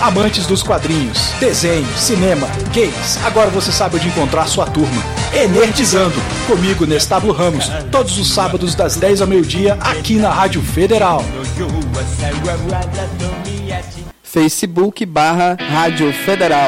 amantes dos quadrinhos, desenho, cinema, games, agora você sabe onde encontrar sua turma. Enerdizando, comigo, Nestábulo Ramos, todos os sábados das 10 ao meio-dia, aqui na Rádio Federal. Facebook/Rádio Federal.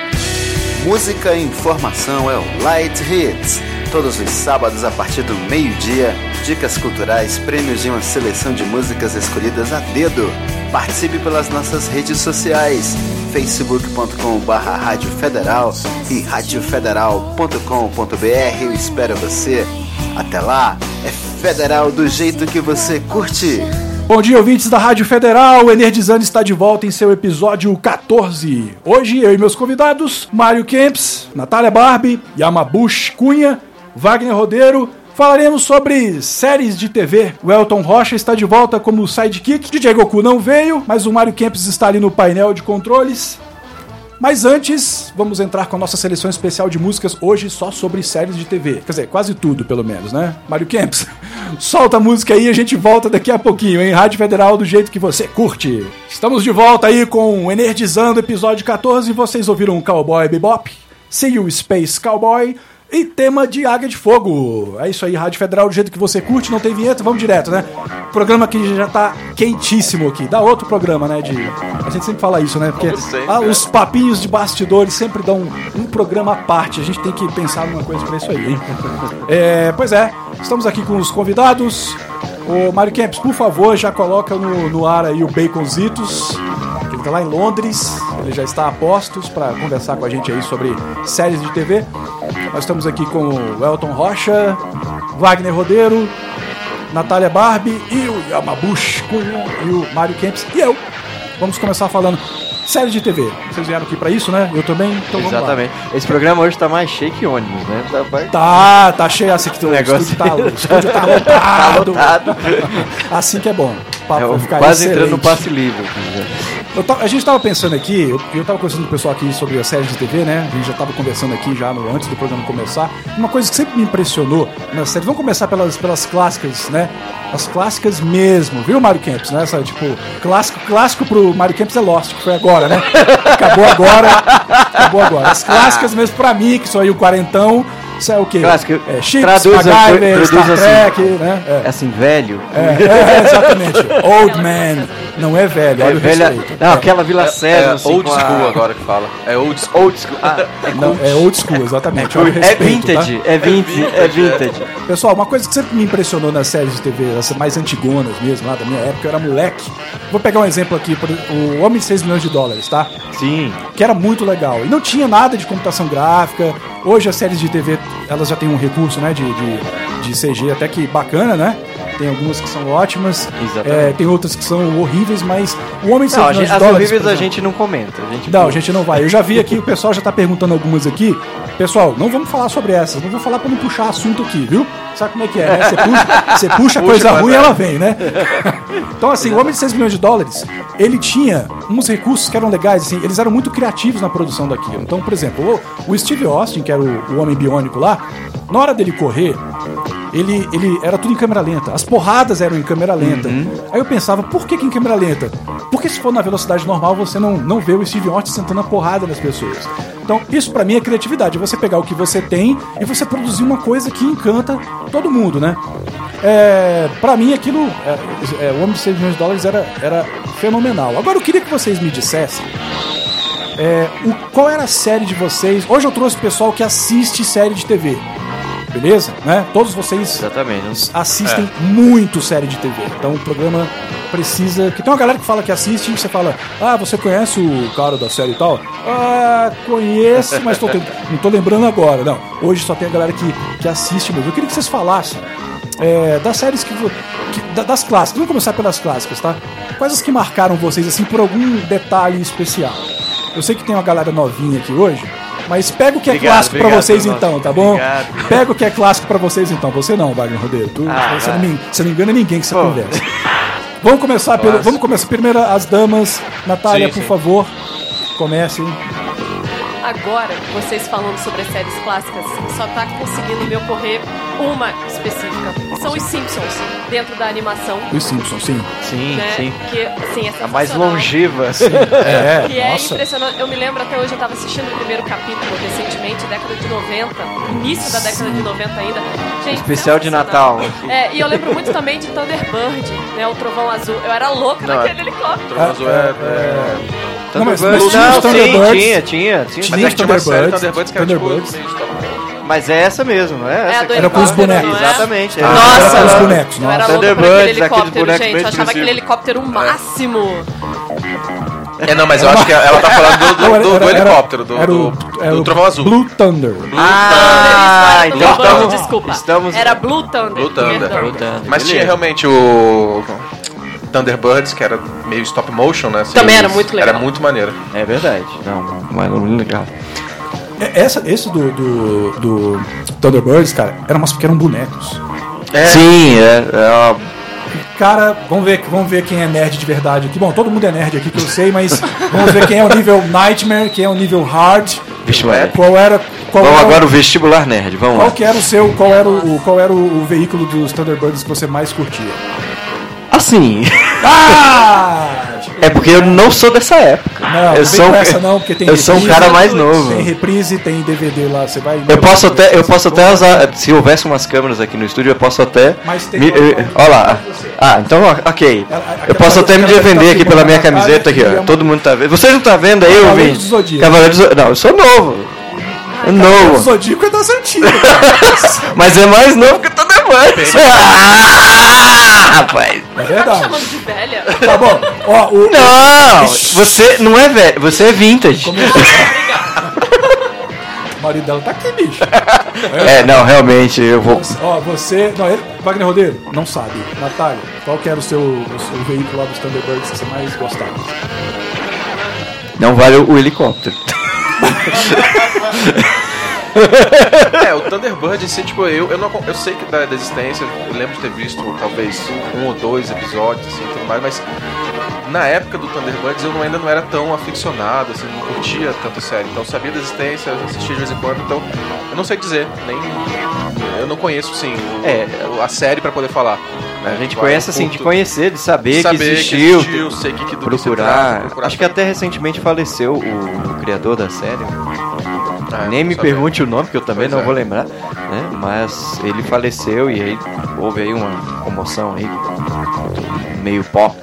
Música e informação é o Light Hits. Todos os sábados a partir do meio-dia, dicas culturais, prêmios de uma seleção de músicas escolhidas a dedo. Participe pelas nossas redes sociais, facebook.com/Rádio Federal e radiofederal.com.br. Eu espero você. Até lá, é Federal do jeito que você curte. Bom dia, ouvintes da Rádio Federal. O Enerdizando está de volta em seu episódio 14. Hoje, eu e meus convidados, Mário Kempis, Natália Barbie, Yamabushi Cunha, Wagner Rodeiro, falaremos sobre séries de TV. O Elton Rocha está de volta como sidekick. DJ Goku não veio, mas o Mário Kempis está ali no painel de controles. Mas antes, vamos entrar com a nossa seleção especial de músicas, hoje só sobre séries de TV. Quer dizer, quase tudo, pelo menos, né? Mário Kempis, solta a música aí e a gente volta daqui a pouquinho, hein? Rádio Federal do jeito que você curte. Estamos de volta aí com o Enerdizando, episódio 14. Vocês ouviram Cowboy Bebop, See You Space Cowboy e tema de Águia de Fogo. É isso aí, Rádio Federal do jeito que você curte, não tem vinheta, vamos direto, né? O programa aqui já tá quentíssimo aqui. Dá outro programa, né? A gente sempre fala isso, né? Porque os papinhos de bastidores sempre dão um programa à parte. A gente tem que pensar numa coisa pra isso aí, hein? Pois é, estamos aqui com os convidados. O Mário Kempis, por favor, já coloca no ar aí o Baconzitos. Ele tá lá em Londres, ele já está a postos para conversar com a gente aí sobre séries de TV. Nós estamos aqui com o Elton Rocha, Wagner Rodeiro, Natália Barbie e o Yamabushi Cunha e o Mário Kempis e eu. Vamos começar falando série de TV. Vocês vieram aqui pra isso, né? Eu também, então vamos lá. Exatamente. Esse programa hoje tá mais cheio que ônibus, né? Tá cheio assim que o estúdio tá lotado. Assim que é bom. Vai ficar quase excelente. Entrando no passe livre. A gente tava pensando aqui, eu tava conversando com o pessoal aqui sobre a série de TV, né? A gente já tava conversando aqui já antes do programa começar. Uma coisa que sempre me impressionou na série, vamos começar pelas clássicas, né? As clássicas mesmo, viu, Mário Kempis? Né? Essa, tipo, clássico pro Mário Kempis é Lost, que foi agora, né? Acabou agora. As clássicas mesmo pra mim, que sou aí o quarentão. Isso é o quê? Clássico. Chips, MacGyver, Star Trek, assim, né? É assim, velho. Exatamente. Old man. Não é velho, olha o respeito. Não, aquela Vila Sésamo. É old school agora que fala. É old school. Old school. É old school, exatamente. É vintage, tá? é vintage. Pessoal, uma coisa que sempre me impressionou nas séries de TV, as mais antigonas mesmo, lá da minha época, eu era moleque. Vou pegar um exemplo aqui, o Homem de 6 milhões de dólares, tá? Sim. Que era muito legal. E não tinha nada de computação gráfica. Hoje as séries de TV, elas já têm um recurso, né, de CG até que bacana, né? Tem algumas que são ótimas, tem outras que são horríveis, mas o Homem de 6 milhões de dólares... As horríveis a gente não comenta. A gente não vai. Eu já vi aqui, o pessoal já tá perguntando algumas aqui. Pessoal, não vamos falar sobre essas, não vou falar pra não puxar assunto aqui, viu? Sabe como é que é, né? Você puxa coisa ruim e ela vem, né? Então, assim, o Homem de 6 milhões de dólares, ele tinha uns recursos que eram legais, assim, eles eram muito criativos na produção daquilo. Então, por exemplo, o Steve Austin, que era o Homem Biônico lá, na hora dele correr, ele era tudo em câmera lenta. As porradas eram em câmera lenta. Aí eu pensava, por que em câmera lenta? Porque se for na velocidade normal, você não vê o Steve Austin sentando a porrada nas pessoas. Então, isso pra mim é criatividade. É você pegar o que você tem e você produzir uma coisa que encanta todo mundo, né? Pra mim, aquilo... o Homem de 6 milhões de dólares era fenomenal. Agora, eu queria que vocês me dissessem qual era a série de vocês... Hoje eu trouxe o pessoal que assiste série de TV. Beleza? Né? Todos vocês assistem muito série de TV. Então o programa precisa... Que tem uma galera que fala que assiste e você fala, você conhece o cara da série e tal? Conheço, mas não tô lembrando agora. Não, hoje só tem a galera que assiste mesmo. Eu queria que vocês falassem das séries das clássicas. Vamos começar pelas clássicas, tá? Quais as que marcaram vocês, assim, por algum detalhe especial? Eu sei que tem uma galera novinha aqui hoje, mas pega o que é clássico pra vocês então, tá bom? Pega o que é clássico pra vocês então. Você não, Wagner Rodeiro. Você não engana ninguém que você conversa. Vamos começar primeiro as damas. Natália, por favor, comece. Agora, vocês falando sobre as séries clássicas, só tá conseguindo me ocorrer uma específica. São os Simpsons, dentro da animação. Os Simpsons, sim. Sim, Né? sim. Que, assim, é A mais sensacional. longeva. Que é nossa. impressionante. Eu me lembro até hoje, eu tava assistindo o primeiro capítulo recentemente, década de 90, início da década de 90 ainda. Gente, Especial de sensacional. Natal. E eu lembro muito também de Thunderbird, né? O Trovão Azul. Eu era louca Não, naquele helicóptero. Trovão Azul é... Não, mas Thunderbirds, tinha os não, Thunderbirds. sim, tinha. Tinha Mas tinha uma série Thunderbirds, Thunderbirds que era tipo... Thunderbirds. meio stop motion. Mas é essa mesmo, não é? É a Essa do que- Era com os helicóptero, bonecos. não é? Exatamente. Ah, Nossa, era com os bonecos, eu era nossa. louca por aquele Thunderbirds, aqueles helicóptero, bonecos gente. bem Eu achava aquele expressivos. helicóptero o máximo. Não, mas eu acho que ela tá falando do helicóptero, do Trovão Azul. Blue Thunder. Ah, Blue então Thunder, estamos... desculpa. estamos- Era Blue Thunder. Blue Thunder. perdão. Blue Thunder, Mas tinha beleza. realmente o Thunderbirds, que era meio stop motion, né? assim, Também era muito legal. Era muito maneiro. É verdade. Não, mas muito legal. Esse do Thunderbirds, cara, eram bonecos. Sim, Cara, vamos ver quem é nerd de verdade aqui. Bom, todo mundo é nerd aqui que eu sei, mas vamos ver quem é o nível Nightmare, quem é o nível Hard. Vestibular. Qual era Vamos agora o vestibular nerd, vamos lá. qual que era qual era o veículo dos Thunderbirds que você mais curtia? Assim, Ah! é porque eu não sou dessa época. Não, não eu vem sou, com essa não, porque tem eu sou um reprise, cara mais Tem novo. reprise, tem DVD lá, você vai... Eu posso até usar, se houvesse umas câmeras aqui no estúdio, eu posso até... Mas tem... Olha lá. Ah, então, ok. Eu posso até me aquela defender que tá aqui pela minha filmando na camiseta aqui, cara, ó. Todo mundo tá vendo. Vocês não tá vendo aí, Cavaleiro ouvinte? do Zodíaco. Cavaleiro do Zodíaco. Não, eu sou novo. O Novo. Zodíaco é das antigas. Mas é mais novo que o Thunderbirds. Ah, rapaz. É verdade. Chamando de velha. Tá bom. Ó, Não, você não é velho, você é vintage. O marido dela tá aqui, bicho. É, não, realmente, eu vou... Ó, você... Não, Wagner Rodeiro, não sabe. Natália, qual que era o seu veículo lá dos Thunderbirds que você mais gostava? Não vale o helicóptero. O Thunderbird, assim, tipo, eu sei que da existência, eu lembro de ter visto talvez 1 ou 2 episódios, assim, tudo mais, mas na época do Thunderbirds eu ainda não era tão aficionado, assim, não curtia tanto a série, então eu sabia da existência, eu assistia de vez em quando, então eu não sei dizer, eu não conheço, sim, a série pra poder falar. A gente conhece assim, de conhecer, de saber que existiu, sei do que se procurar. trata, Acho que até recentemente faleceu o criador da série. Nem não me sabia. pergunte o nome, que eu também Pois não é. vou lembrar, né? Mas ele faleceu e aí houve aí uma comoção aí, meio pop.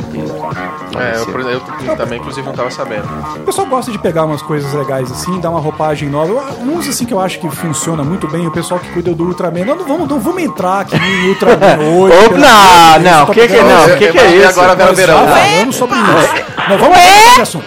Eu também, inclusive, não tava sabendo. O pessoal gosta de pegar umas coisas legais assim, dar uma roupagem nova. Uns assim que eu acho que funciona muito bem, o pessoal que cuida do Ultraman. Não vamos entrar aqui no Ultraman hoje. Não, o que é E isso? agora Nós verão. já falamos sobre isso. Não, vamos mudar de assunto.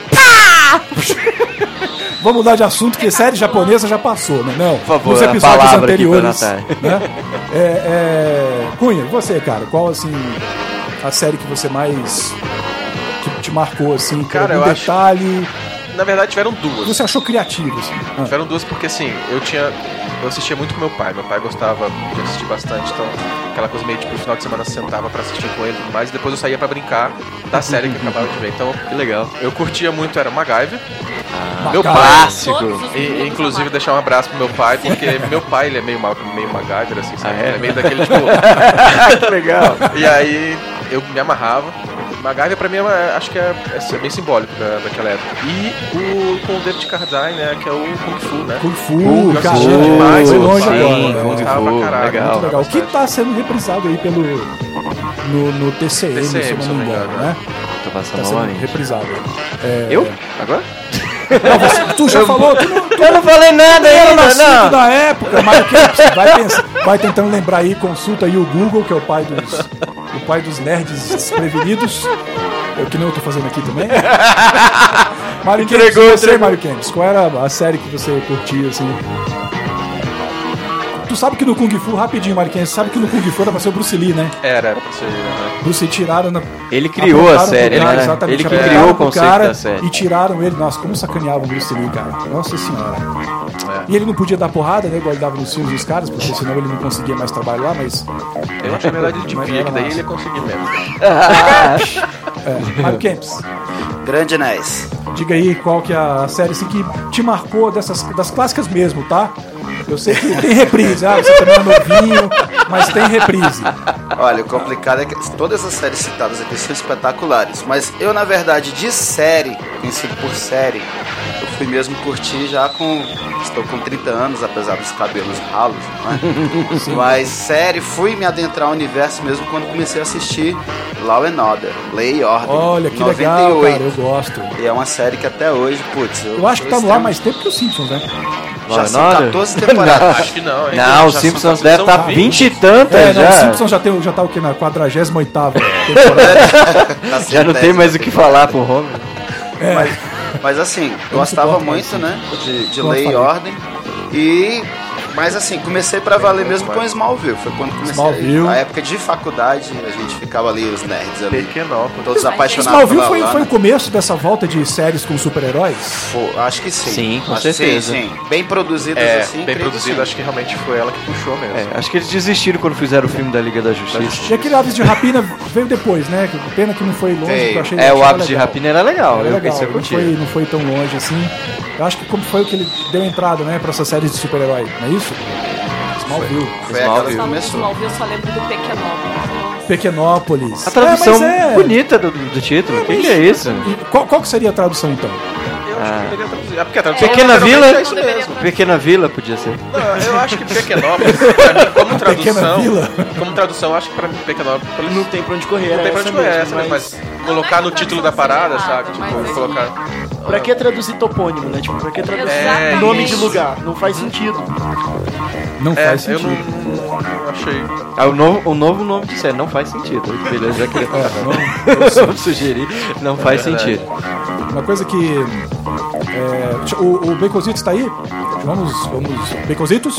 Vamos mudar de assunto, porque série japonesa já passou, né? Não, Por favor, nos a episódios palavra aqui pra anteriores. Natália. Né? Cunha, e você, cara? Qual, assim, a série que você mais... que te marcou, assim? Cara, algum eu acho- detalhe... Na verdade, tiveram duas. Você achou criativo, assim? Tiveram duas porque, assim, eu assistia muito com meu pai. Meu pai gostava de assistir bastante, então aquela coisa meio tipo, no final de semana eu sentava pra assistir com ele e tudo mais, e depois eu saía pra brincar da série que eu acabava de ver. Então, Que legal. eu curtia muito, era MacGyver. Meu Macau. pai, Clássico. Todos os e, mundos inclusive amados. deixar um abraço pro meu pai, porque meu pai, ele é meio MacGyver, assim, sabe? Ah, é? Ele é meio daquele, tipo... Que legal. E aí, eu me amarrava. MacGyver pra mim acho que é bem simbólico daquela época. E com o David Carradine, né, que é o Kung Fu, né? Kung Fu, Eu cara, assistia demais, foi meu longe pai. agora. Sim, né? Kung Gostava Fu, pra caralho. legal. Muito legal. Que Bastante. tá sendo reprisado aí no TCM, se eu não me engano, né? Tô Tá passando sendo novamente. reprisado. Eu? Agora? Tu já falou, tu Eu não falei nada era ainda, nascido não. da época, mas vai tentando lembrar aí, consulta aí o Google, que é o pai dos nerds desprevenidos. Que nem eu tô fazendo aqui também. Mario Entregou. Mario Campos, qual era a série que você curtia, assim? Tu sabe que no Kung Fu, rapidinho, Mario Campos, sabe que no Kung Fu era pra ser o Bruce Lee, né? Era pra ser, né? Bruce Lee tiraram na... Ele criou a apontaram pro série, cara, né? exatamente, Ele que apontaram criou o pro conceito cara da série. E tiraram ele. Nossa, como sacaneavam o Bruce Lee, cara. Nossa senhora. É. E ele não podia dar porrada, né? Igual ele dava nos filmes dos caras, porque senão ele não conseguia mais trabalho lá, mas... Eu acho que na verdade ele Mas devia, era que daí massa. ele ia conseguir mesmo. Mario Campos, Grande Nice. diga aí qual que é a série assim, que te marcou das clássicas mesmo, tá? Eu sei que tem reprise, você também é novinho, mas tem reprise. Olha, o complicado é que todas as séries citadas aqui são espetaculares, mas eu, na verdade, de série, conhecido por série, eu fui mesmo curtir já estou com 30 anos, apesar dos cabelos ralos, né? Mas série, fui me adentrar ao universo mesmo quando comecei a assistir Law and Order, Lei e Ordem. Olha, que 98. legal, cara, eu gosto. E é uma série que até hoje, putz... Eu acho que tá no ar mais tempo que os Simpsons, né? Já são 14 temporadas. Acho que não, hein? Não, os Simpsons deve estar 20 e tantas Não, já. os Simpsons já tá o quê? Na 48ª temporada. Já não tem mais o que falar pro Homer. Mas assim, gostava muito, né, de Lei e Ordem. Mas assim, comecei pra valer mesmo com Smallville. Foi quando comecei. Smallville. A época de faculdade, a gente ficava ali, os nerds ali. Pequenópolis. Todos apaixonados Smallville pela foi Lana. o começo dessa volta de séries com super-heróis? Acho que sim. Sim, com Acho que certeza. Sim. Bem produzidas assim. Bem creio que produzido, sim. acho que realmente foi ela que puxou mesmo. Acho que eles desistiram quando fizeram o filme da Liga da Justiça. E aquele Aves de Rapina veio depois, né? Pena que não foi longe, Veio. que eu achei O achei Aves de legal. Rapina era legal, Era eu legal, pensei contigo. não foi tão longe assim. Eu acho que como foi o que ele deu entrada, né, pra essas séries de super-herói, não é isso? Smallville. Foi aquela que Falando de começou. Smallville, eu só lembro do Pequenópolis. Pequenópolis. A tradução mas bonita do título, o que é isso? Qual que seria a tradução, então? Eu acho que deveria traduzir. Porque a tradução Pequena literalmente Vila? é isso mesmo. Pequena Vila podia ser. Não, eu acho que Pequenópolis, pra mim, como Pequena tradução, Vila? eu acho que pra mim Pequenópolis Não tem pra onde correr, não tem pra essa onde correr mesmo, essa, né? Mas colocar no título da parada, sabe? Tipo, colocar... Pra que traduzir topônimo, né? Tipo, pra que traduzir Exatamente. nome de lugar? Não faz sentido. Não faz eu sentido. não achei... O novo nome de série não faz sentido. Beleza, já queria falar. Não, Eu sugeri, não faz verdade. sentido. uma coisa que... o Baconzitos tá aí? Vamos... Baconzitos?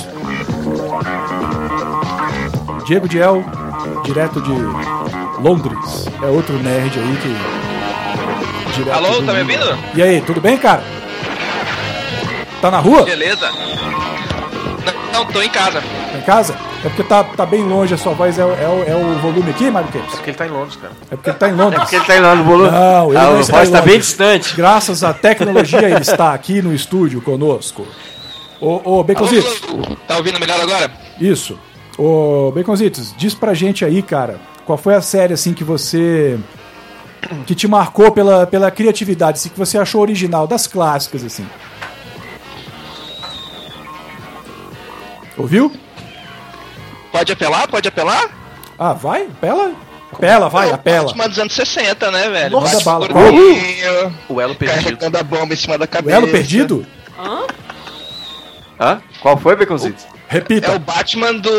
Diego Diel, direto de Londres. É outro nerd aí que... direto Alô, do tá me mundo. ouvindo? E aí, tudo bem, cara? Tá na rua? Beleza. Não, tô em casa. Tá em casa? É porque tá bem longe a sua voz. É o volume aqui, Mário Kempis? Porque ele tá em Londres, cara. É porque ele tá em Londres. Porque ele tá indo lá no volume. Não, ele a não está voz em tá Londres. bem distante. Graças à tecnologia, ele está aqui no estúdio conosco. Ô, Baconzitos. Alô, tá ouvindo melhor agora? Isso. Ô, Baconzitos, diz pra gente aí, cara, qual foi a série, assim, que te marcou pela criatividade, assim, que você achou original, das clássicas, assim. Ouviu? Pode apelar? Pode apelar? Ah, vai? Apela? Apela, vai, apela. Batman dos anos 60, né, velho? Nossa, Batman bala. gordinho, O elo perdido. carregando a bomba em cima da O cabeça. elo perdido? Hã? Qual foi, Baconzitos? Repita. É o Batman do...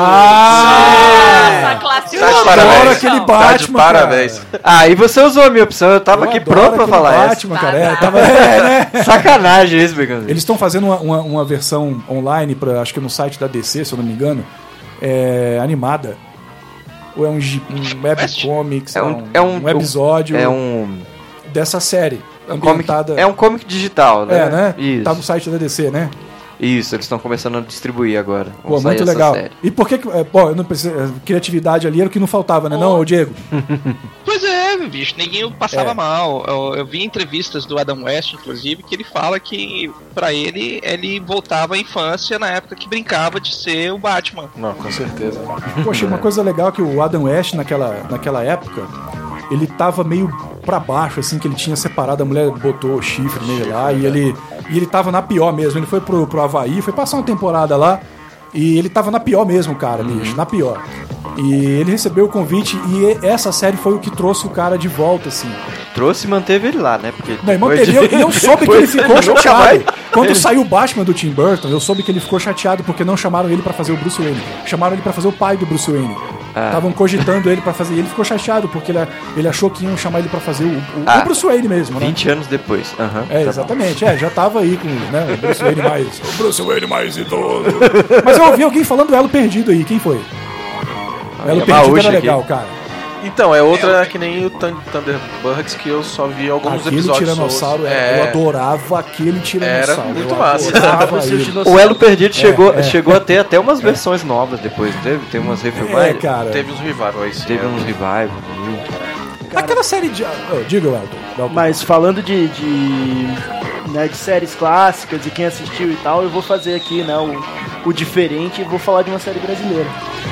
Nossa, clássico. Tá de Eu parabéns. adoro aquele Tá de Batman, parabéns. cara. Ah, e você usou a minha opção, eu tava Eu aqui adoro pronto pra aquele falar Batman, essa. cara. Né? essa. Sacanagem isso, Baconzitos. Eles estão fazendo uma versão online, acho que no site da DC, se eu não me engano, animada. Ou é um webcomics, É um episódio É um dessa série comic, ambientada. é um comic digital, né? né? Isso. Tá no site da DC, né? Isso, eles estão começando a distribuir agora. Vão Pô, sair muito essa legal. série. E por que... eu não preciso, criatividade ali era o que não faltava, né? Não, ô Diego? Pois é, bicho, ninguém passava É. mal. Eu vi entrevistas do Adam West, inclusive, que ele fala que, pra ele voltava à infância na época que brincava de ser o Batman. Não, com certeza. Poxa, uma coisa legal que o Adam West, naquela época, ele tava meio pra baixo, assim, que ele tinha separado, a mulher botou o chifre nele lá, e ele tava na pior mesmo. Ele foi pro Havaí, foi passar uma temporada lá, e ele tava na pior mesmo, cara, bicho, na pior. E ele recebeu o convite, e essa série foi o que trouxe o cara de volta, assim. Trouxe e manteve ele lá, né? Porque Não, irmão, depois e eu soube que ele ficou nunca chateado. vai. Quando saiu o Batman do Tim Burton, eu soube que ele ficou chateado porque não chamaram ele pra fazer o Bruce Wayne. Chamaram ele pra fazer o pai do Bruce Wayne. Estavam cogitando ele pra fazer. E ele ficou chateado porque ele achou que iam chamar ele pra fazer o Bruce Wayne mesmo, né? 20 anos depois. Aham, tá bom. Exatamente. Já tava aí com, né, o Bruce Wayne mais idoso. Mas eu ouvi alguém falando do Elo Perdido aí. Quem foi? O Elo a Perdido Maúcha era aqui. legal, cara. Então, é outra que nem o Thunderbirds, que eu só vi alguns Aquele episódios. tiranossauro, eu adorava aquele tiranossauro. Era muito Eu massa. adorava ele. O Elo Perdido chegou a ter até umas versões novas depois, não teve? Tem umas refilmagens. cara. Teve uns revivals. Teve uns revivals. Aquela série de... diga, Elton. Mas falando né, de séries clássicas e quem assistiu e tal, eu vou fazer aqui, né, o diferente e vou falar de uma série brasileira.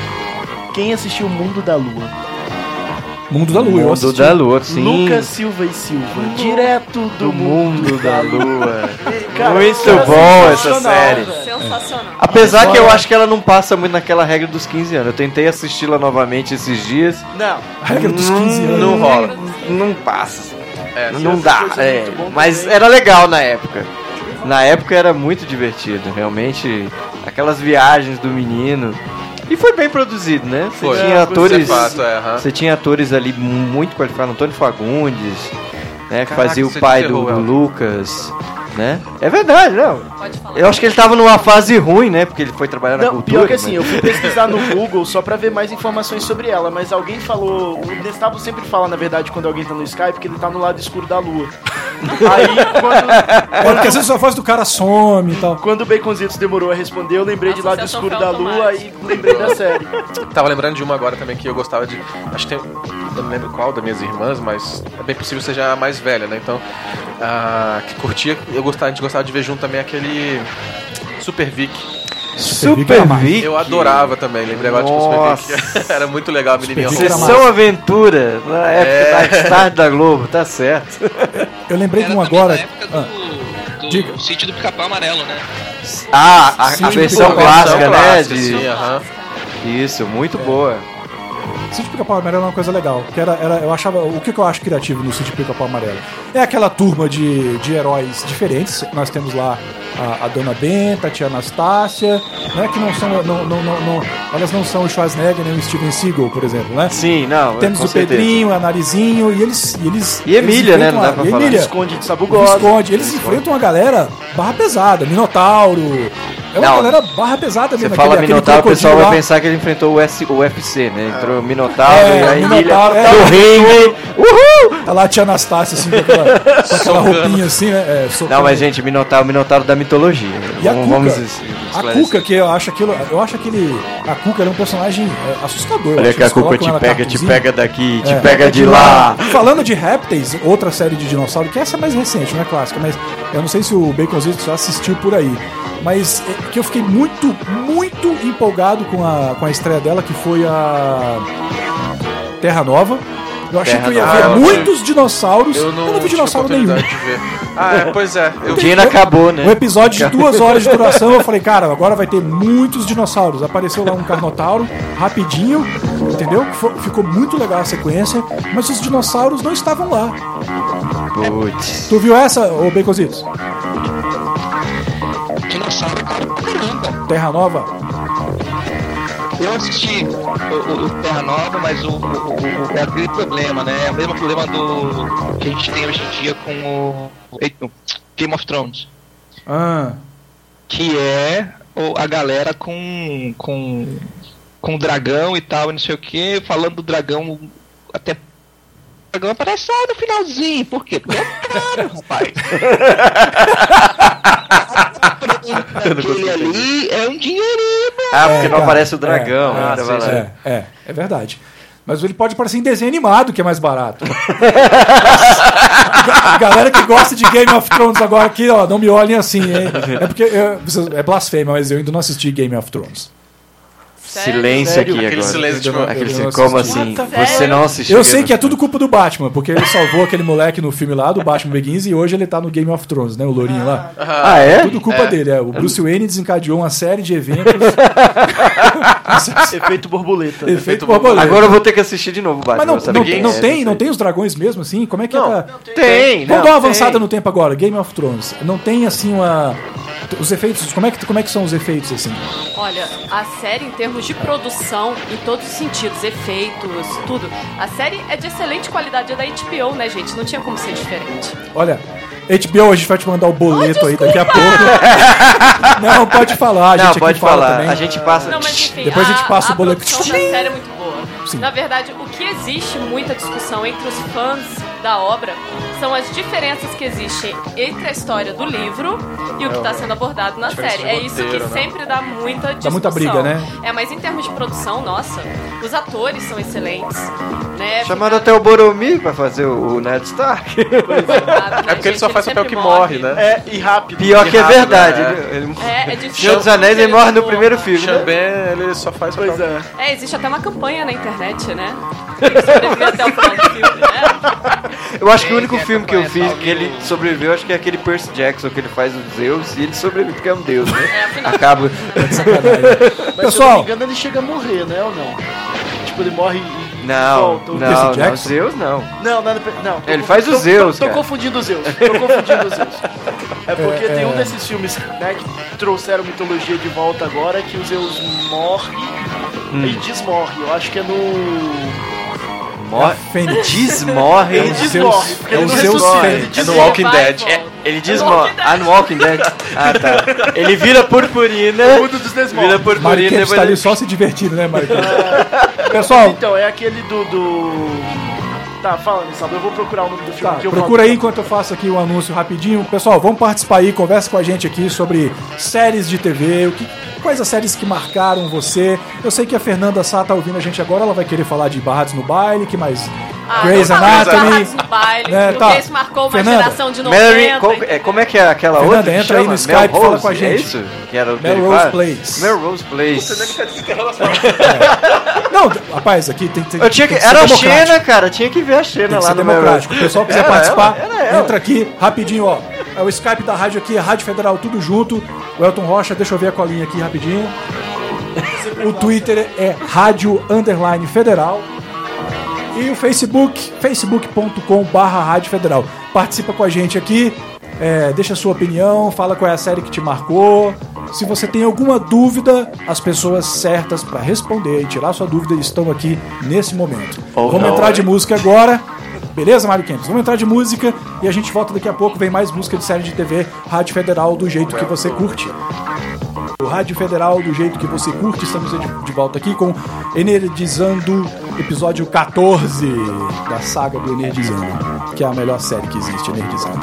Quem assistiu Mundo da Lua? Mundo da Lua, eu Mundo assisti. da Lua, sim. Lucas Silva e Silva, direto do Mundo da Lua. Cara, Muito cara, bom essa sensacional, série. velho. Sensacional. Apesar que eu acho que ela não passa muito naquela regra dos 15 anos. Eu tentei assisti-la novamente esses dias. Não, A regra dos 15 anos. Não rola. Não passa. Não essa dá. coisa é muito bom Mas também. era legal na época. Na época era muito divertido. Realmente, aquelas viagens do menino. E foi bem produzido, né? Você Foi. tinha atores. Isso é fato, aham. Você tinha atores ali muito qualificados. Antônio Fagundes, né? Que Caraca, fazia o você pai desenterrou do ela. Lucas. Né? É verdade, não. Pode falar. Eu acho que ele tava numa fase ruim, né? Porque ele foi trabalhar na Não, cultura. pior que assim, mas- eu fui pesquisar no Google só pra ver mais informações sobre ela, mas alguém falou, o Gustavo sempre fala, na verdade, quando alguém tá no Skype, que ele tá no lado escuro da lua. Aí, Porque às vezes a voz do cara some e tal. quando o Baconzitos demorou a responder, eu lembrei de Lado Associação Escuro da Lua automática. e lembrei da série. Tava lembrando de uma agora também que eu gostava de. Acho que tem. Eu não lembro qual das minhas irmãs, mas é bem possível que seja a mais velha, né? Então, que curtia, a gente gostava de ver junto também aquele Super Vic. Super Vic. Eu adorava também, lembrei agora de Super Vic. Era muito legal a menininha Super Vic rosa. era Sessão Aventura, na época da tarde da Globo, tá certo. Eu lembrei de Era um também agora. na época do diga. Sítio do Pica-Pau Amarelo, né? A Sim, versão tipo, clássica, versão né? clássica, de- sim, aham. Isso, muito boa. Sítio Pica-Pau Amarelo é uma coisa legal. Que eu achava. O que eu acho criativo no Sítio Pica-Pau Amarelo? É aquela turma de heróis diferentes. Nós temos lá a Dona Benta, a tia Anastácia, né? Que não são. Elas não são o Schwarzenegger nem o Steven Seagal, por exemplo, né? Sim, não. Temos com o certeza. Pedrinho, a Narizinho, e eles E Emília, né? enfrentam Não dá pra e falar. Emília, Esconde de o Sabugosa. Visconde. Eles enfrentam uma galera barra pesada, Minotauro. É uma Não. galera barra pesada Você mesmo. fala aquele Minotauro, o pessoal crocodilo vai lá. pensar que ele enfrentou o UFC, né? Entrou o Minotauro É, e a Emília Minotauro, é. do ringue. Uhul! Tá lá a tia Anastácia, assim, com aquela roupinha assim, né? Não, mas gente, Minotauro da mitologia. E a Vamos Cuca? A esclarecer. Cuca, que eu acho aquele. A Cuca era um personagem assustador. eu Olha acho que a eles Cuca colocam te ela pega cartuzinho. daqui, te É, pega de lá. Falando de Répteis, outra série de dinossauro, que essa é mais recente, não é clássica, mas eu não sei se o Baconzitos já assistiu por aí. Mas que eu fiquei muito, muito empolgado com a estreia dela, que foi a Terra Nova. Eu achei Terra que eu ia Nova. ver Ah, eu muitos dinossauros. Eu Eu não não vi tive dinossauro nenhum. oportunidade de ver. Pois é. O dinheiro acabou, né? Um episódio de 2 horas de duração, eu falei, cara, agora vai ter muitos dinossauros. Apareceu lá um Carnotauro, rapidinho, entendeu? Ficou muito legal a sequência, mas os dinossauros não estavam lá. Putz. Tu viu essa, ô Baconzitos? Dinossauro, cara, caramba. Terra Nova? Eu assisti o Terra Nova, mas é aquele problema, né? É o mesmo problema que a gente tem hoje em dia com o Game of Thrones. Ah, Que é a galera com o dragão e tal, e não sei o que, falando do dragão até. O dragão aparece só no finalzinho. Por quê? Porque é caro, rapaz. Aquele ali é um dinheirinho, Ah, porque não cara, aparece o dragão. né? Você vai lá. é verdade. Mas ele pode aparecer em desenho animado, que é mais barato. Galera que gosta de Game of Thrones agora aqui, ó, não me olhem assim, hein? É porque é blasfêmia, mas eu ainda não assisti Game of Thrones. Sério? Silêncio Sério? aqui Aquele agora. silêncio, tipo, Aquele eu não como assisti. assim? Nossa, Você sério? não assistiu? Eu sei que é tudo culpa do Batman, porque ele salvou aquele moleque no filme lá, do Batman Begins, e hoje ele tá no Game of Thrones, né? O lourinho lá. Ah, é? Tudo culpa dele, O Bruce Wayne desencadeou uma série de eventos. Efeito borboleta. Efeito borboleta. borboleta. Agora eu vou ter que assistir de novo, Batman. Mas pra saber quem é, não sei. tem os dragões mesmo, assim? Como é que Não, é? Tem, Vamos não, dar uma avançada tem. no tempo agora. Game of Thrones. Não tem, assim, os efeitos... Como é que são os efeitos, assim? Olha, a série em termos de produção, em todos os sentidos, efeitos, tudo. A série é de excelente qualidade, é da HBO, né, gente? Não tinha como ser diferente. Olha, HBO, a gente vai te mandar o boleto aí daqui a pouco. Não, pode falar. A gente Não, aqui pode fala falar. também. A gente passa. Não, mas enfim, Depois a gente passa o boleto. produção da série é muito boa. Sim. Na verdade, o que existe muita discussão entre os fãs da obra são as diferenças que existem entre a história do livro e o que está sendo abordado na diferença série. de É isso que roteiro, né? sempre dá muita discussão. Dá muita briga, né? Mas em termos de produção, nossa, os atores são excelentes, né? Chamaram até o Boromir pra fazer o Ned Stark. É porque ele só faz papel que morre, né? E rápido. Pior que é rápido, verdade. né? Ele... É difícil. Senhor dos Anéis, ele morre no primeiro filme, né? Xambé, ele só faz Pois papel. é. Existe até uma campanha na internet, né? Ele sobreviver até o final do filme, né? Eu acho que o único filme que eu fiz que ele sobreviveu, acho que é aquele Percy Jackson, que ele faz os Zeus e ele sobrevive porque é um deus, né? Afinal. Acaba. Mas se eu não Pessoal, me engano, ele chega a morrer, né? Ou não? Tipo, ele morre e Não, volta. não, Jackson? Zeus não. Não. Tô Ele faz os Zeus, Tô cara. confundindo os Zeus. É porque tem um desses filmes, né, que trouxeram mitologia de volta agora, que o Zeus morre e desmorre. Eu acho que é no... Morre. Fênix. Desmorre. Ele desmorre, porque é ele o não Zeus ressuscita, Fênix. ele É no desmorre. Walking Vai e Dead. volta. Ele desmorre. Ah, no Walking Dead. Ah, tá. Ele vira purpurina. O mundo dos desmorres. Vira Mário purpurina. Kempis tá ali só se divertindo, né, Mário Kempis? Pessoal, Então, é aquele do... Tá, fala, Nissado, eu vou procurar o nome do filme tá, que eu procura volto. aí enquanto eu faço aqui o anúncio rapidinho. Pessoal, vamos participar aí, conversa com a gente aqui sobre séries de TV, quais as séries que marcaram você. Eu sei que a Fernanda Sá tá ouvindo a gente agora, ela vai querer falar de Barrados no Baile, que mais? Grey's não fala de Anatomy. Barrados no Baile, Né, porque tá. isso marcou uma Fernanda, geração de 90. Mary, como é que é aquela Fernanda, outra? que entra aí no chama? Skype e fala Melrose, com a gente. É isso? Que era o que ele Melrose fala? Place. Melrose Place. Não, rapaz, aqui tem Eu tinha que, tem ser era a democrático. Xena, cara. Tinha que ver a Xena Tem que lá ser no democrático. O Melrose. pessoal quiser Era participar, ela. entra aqui rapidinho, ó. É o Skype da rádio aqui, a Rádio Federal, tudo junto. O Elton Rocha, deixa eu ver a colinha aqui rapidinho. O Twitter é Rádio_Federal. E o Facebook, facebook.com/Rádio Federal. Participa com a gente aqui, deixa a sua opinião, fala qual é a série que te marcou. Se você tem alguma dúvida, as pessoas certas para responder e tirar sua dúvida estão aqui nesse momento. Ou Vamos não, entrar hein? de música agora. Beleza, Mário Kempis? Vamos entrar de música e a gente volta daqui a pouco. Vem mais música de série de TV, Rádio Federal, do jeito que você curte. O Rádio Federal, do jeito que você curte. Estamos de volta aqui com Energizando, episódio 14 da saga do Energizando, que é a melhor série que existe, Energizando.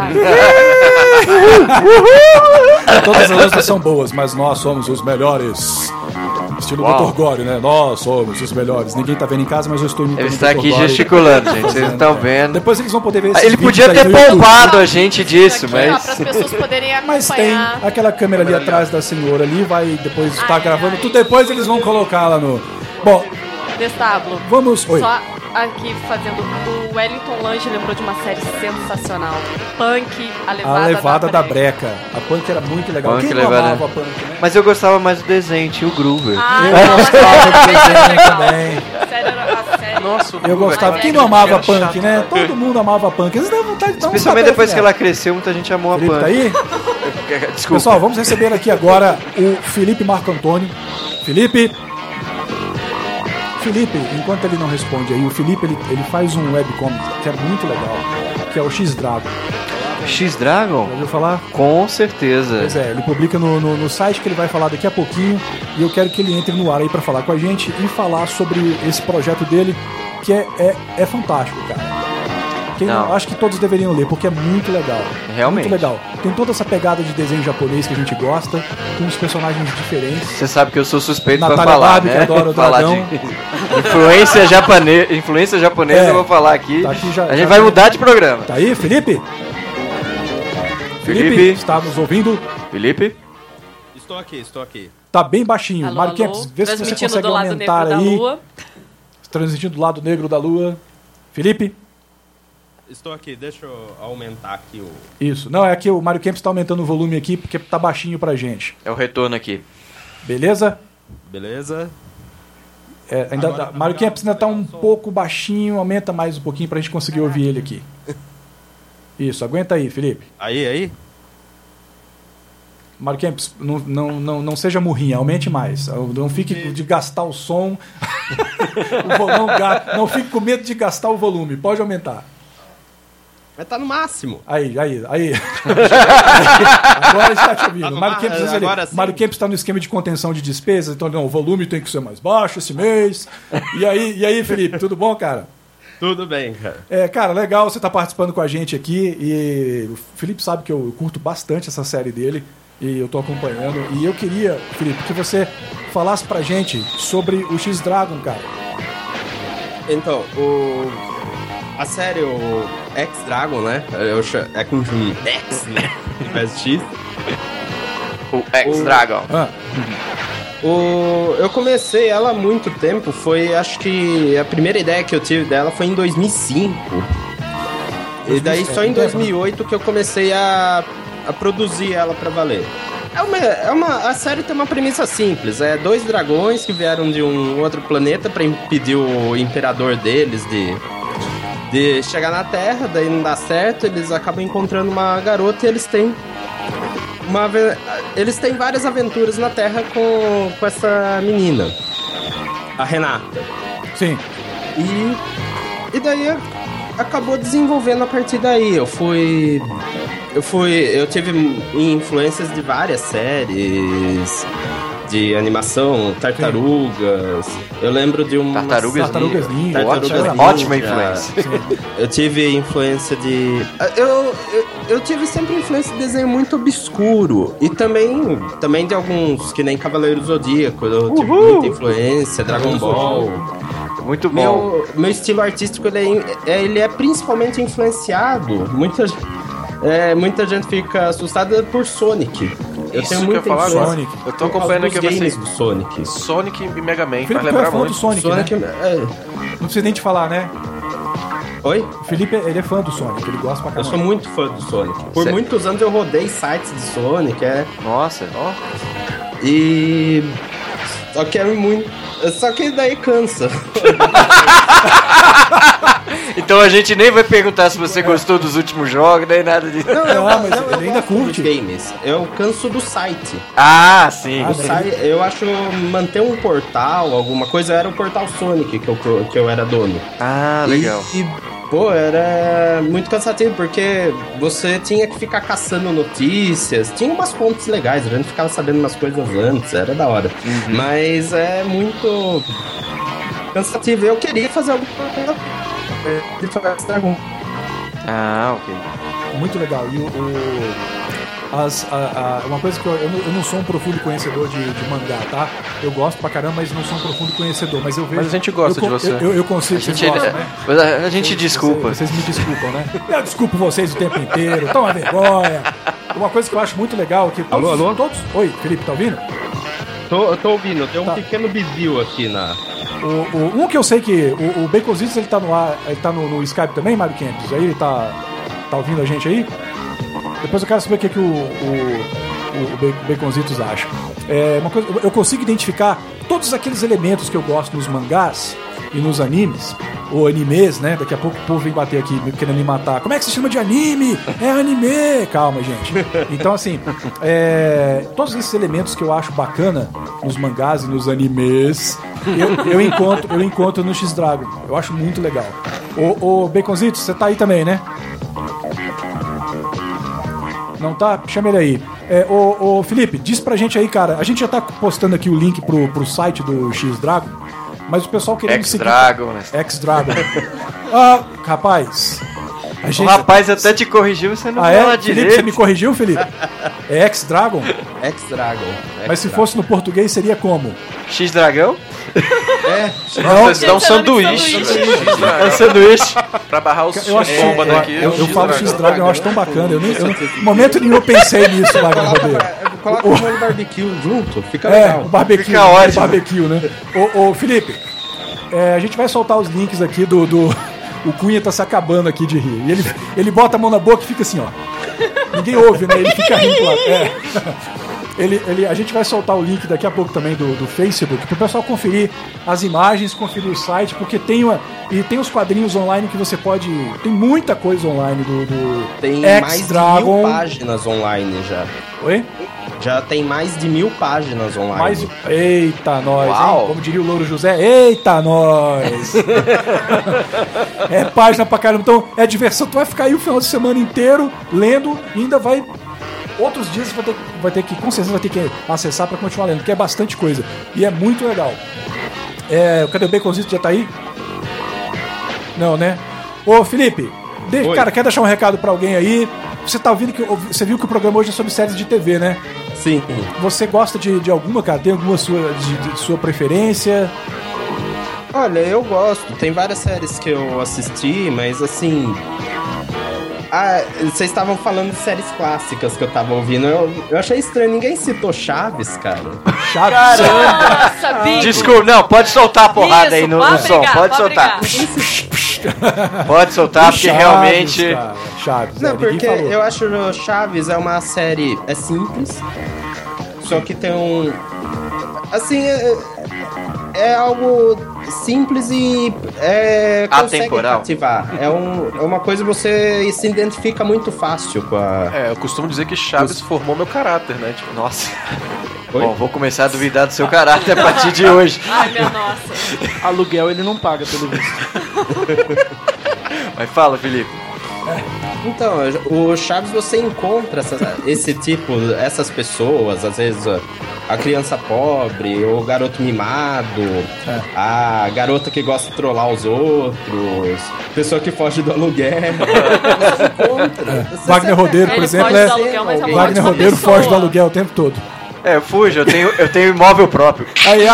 Todas as outras são boas, mas nós somos os melhores. Estilo Uau. Dr. Gore, né? Nós somos os melhores. Ninguém tá vendo em casa, mas eu estou imitando Ele está o Dr. aqui Gore. gesticulando, gente. Vocês não estão vendo. Depois eles vão poder ver esses Ele podia vídeos aí ter no YouTube. poupado a gente disso, Aqui, ó, mas... para as pessoas poderem acompanhar. Mas tem aquela câmera ali atrás da senhora ali, vai depois estar gravando tudo, depois eles vão colocar lá no... Bom, Destábulo. vamos... Oi. Só aqui fazendo. O Wellington Lange lembrou de uma série sensacional. Punk, A Levada da Breca. A Punk era muito legal. Punk, Quem não Levada- amava a Punk, né? Mas eu gostava mais do desenho, tinha o Groover. Eu gostava do desenho também. A série. Nossa, Eu gostava. Quem não amava a Punk, né? Todo mundo amava a Punk. Eles dão vontade de dar um Especialmente tapete depois que nela. ela cresceu, muita gente amou a Felipe tá Punk. aí? Desculpa. Pessoal, vamos receber aqui agora o Felipe Marco Antônio. Felipe, enquanto ele não responde aí, o Felipe ele faz um webcomic que é muito legal, que é o X-Dragon. X-Dragon? Já ouviu falar? Com certeza. Pois é, ele publica no site que ele vai falar daqui a pouquinho e eu quero que ele entre no ar aí pra falar com a gente e falar sobre esse projeto dele que é fantástico, cara. Não. Acho que todos deveriam ler, porque é muito legal. Realmente. Muito legal. Tem toda essa pegada de desenho japonês que a gente gosta, com uns personagens diferentes. Você sabe que eu sou suspeito pra Natália falar, Barbie, né? que adora o Falar dragão. de influência japonesa, É. eu vou falar aqui. Tá aqui já- a gente já- vai mudar de programa. Tá aí, Felipe? Felipe? está nos ouvindo? Felipe? Estou aqui. Tá bem baixinho. Alô, Mário alô, Kempis, vê se você transmitindo consegue do lado aumentar negro aí. da lua. Transmitindo do lado negro da lua. Felipe? Estou aqui, deixa eu aumentar aqui o... Isso. Não, é que o Mário Kempis tá aumentando o volume aqui porque tá baixinho pra gente. É o retorno aqui. Beleza? Beleza? Ainda Agora tá, tá Mário melhor? Kempis ainda tá um pouco baixinho, aumenta mais um pouquinho pra gente conseguir ouvir ele aqui. Isso, aguenta aí, Felipe. Aí? Mário Kempis, não seja murrinha, aumente mais. Não fique de gastar o som. Não fique com medo de gastar o volume, pode aumentar. Mas tá no máximo. Aí. Agora está te ouvindo. Agora sim. Mário Kempis está no esquema de contenção de despesas, então não, o volume tem que ser mais baixo esse mês. E aí, Felipe, tudo bom, cara? Tudo bem, cara. Cara, legal você estar participando com a gente aqui. E o Felipe sabe que eu curto bastante essa série dele. E eu tô acompanhando. E eu queria, Felipe, que você falasse pra gente sobre o X-Dragon, cara. Então, a série, o X-Dragon, né? É com X, né? X. O X-Dragon. Eu comecei ela há muito tempo, acho que a primeira ideia que eu tive dela foi em 2005. E daí só em 2008 que eu comecei a produzir ela pra valer. A série tem uma premissa simples, 2 dragões que vieram de um outro planeta pra impedir o imperador deles de chegar na Terra, daí não dá certo, eles acabam encontrando uma garota e eles têm várias aventuras na Terra com essa menina, a Renata. Sim. E daí acabou desenvolvendo a partir daí. Eu tive influências de várias séries de animação, Tartarugas. Eu lembro de uma Tartarugas Ninja. Ótima influência. Eu tive influência de... Eu tive sempre influência de desenho muito obscuro. E também de alguns, que nem Cavaleiro Zodíaco. Eu tive muita influência, Dragon Ball. Muito bom. Meu estilo artístico, ele é principalmente influenciado. Muita gente fica assustada por Sonic. Eu tenho muita influência. Sonic. Eu tô acompanhando aqui vocês do Sonic. Sonic e Mega Man, Felipe, faz lembrar fã muito. do Sonic, né? Não precisa nem te falar, né? Oi? O Felipe, ele é fã do Sonic, ele gosta pra caramba. Eu sou muito fã do Sonic. Por muitos anos eu rodei sites de Sonic, Nossa, ó. E... Só que daí cansa. Então a gente nem vai perguntar se você gostou dos últimos jogos, nem nada disso. Mas ele ainda curte games. Eu canso do site. Ah, sim. Eu acho manter um portal, alguma coisa, era o portal Sonic que eu era dono. Ah, legal. Pô, era muito cansativo, porque você tinha que ficar caçando notícias. Tinha umas fontes legais, a gente ficava sabendo umas coisas antes, era da hora. Mas é muito cansativo. Eu queria fazer alguma coisa de Dragon. Ah, ok. Muito legal. E uma coisa que eu não sou um profundo conhecedor de mangá, tá? Eu gosto pra caramba, mas não sou um profundo conhecedor. Mas eu vejo. Mas a gente gosta de você. Eu consigo. Mas a gente desculpa. Vocês me desculpam, né? Eu desculpo vocês o tempo inteiro. Toma vergonha. Uma coisa que eu acho muito legal que alô? Todos. Oi, Felipe, tá ouvindo? Tô ouvindo. Tem um pequeno bizil aqui na. Um que eu sei que o Baconzitos, ele tá no ar, ele tá no Skype também, Mário Campos. Aí ele tá ouvindo a gente aí? Depois eu quero saber o que o Baconzitos acha. Uma coisa, eu consigo identificar todos aqueles elementos que eu gosto nos mangás e nos animes, ou animes, né? Daqui a pouco o povo vem bater aqui, querendo me matar. Como é que se chama de anime? É anime! Calma, gente. Então, assim, todos esses elementos que eu acho bacana nos mangás e nos animes, eu encontro no X-Dragon. Eu acho muito legal. Ô Baconzitos, você tá aí também, né? Não tá? Chama ele aí. Ô Felipe, diz pra gente aí, cara. A gente já tá postando aqui o link pro site do X-Dragon, mas o pessoal querendo seguir... X-Dragon. Rapaz... O rapaz até te corrigiu, você não fala direito. Felipe, você me corrigiu, Felipe? É X-Dragon? X-Dragon. Mas se fosse no português, seria como? X-Dragão? Você dá um sanduíche. É um sanduíche. Pra barrar os bomba daqui. Eu falo X-Dragon, eu acho tão bacana. No momento nenhum eu pensei nisso, Wagner Rodeiro. Coloca o molho barbecue junto, fica legal. O barbecue, fica ótimo. Barbecue, né? Ô Felipe, a gente vai soltar os links aqui O Cunha tá se acabando aqui de rir. E ele bota a mão na boca e fica assim, ó. Ninguém ouve, né? Ele fica rindo lá. A gente vai soltar o link daqui a pouco também do Facebook, pro pessoal conferir as imagens, conferir o site, porque tem os quadrinhos online que você pode... Tem muita coisa online Tem mais de 1000 páginas online já. Oi? Já tem mais de 1000 páginas online. Eita, nós, hein? Como diria o Louro José, eita, nós! É página pra caramba. Então, é diversão. Tu vai ficar aí o final de semana inteiro lendo e ainda vai... Outros dias você vai ter que, com certeza, vai ter que acessar pra continuar lendo, porque é bastante coisa. E é muito legal. Cadê o Baconzito? Já tá aí? Não, né? Ô, Felipe, cara, quer deixar um recado pra alguém aí? Você tá ouvindo você viu que o programa hoje é sobre séries de TV, né? Sim. Você gosta de alguma, cara? Tem alguma de sua preferência? Olha, eu gosto. Tem várias séries que eu assisti, mas assim... vocês estavam falando de séries clássicas que eu tava ouvindo. Eu achei estranho, ninguém citou Chaves, cara. Chaves? Nossa, Bingo. Desculpa, não, pode soltar a porrada aí no som. Pode soltar. Pode soltar, porque Chaves, realmente... cara. Chaves, Não, porque falou. eu acho que Chaves é uma série... É simples. Só que tem um... Assim, é algo simples e consegue atemporal. cativar. É uma coisa que você se identifica muito fácil com a... Eu costumo dizer que Chaves formou meu caráter, né? Tipo, Nossa. Oi? Bom, vou começar a duvidar do seu caráter a partir de hoje. Ai, minha nossa. Aluguel ele não paga, pelo visto. Mas fala, Felipe. Então, o Chaves você encontra essas pessoas, às vezes a criança pobre, o garoto mimado, a garota que gosta de trollar os outros, pessoa que foge do aluguel. Você encontra. Wagner Rodeiro, por Ele exemplo, foge do aluguel, mas é uma Wagner ótima Rodeiro pessoa. foge do aluguel o tempo todo. Eu fujo, eu tenho imóvel próprio. Aí,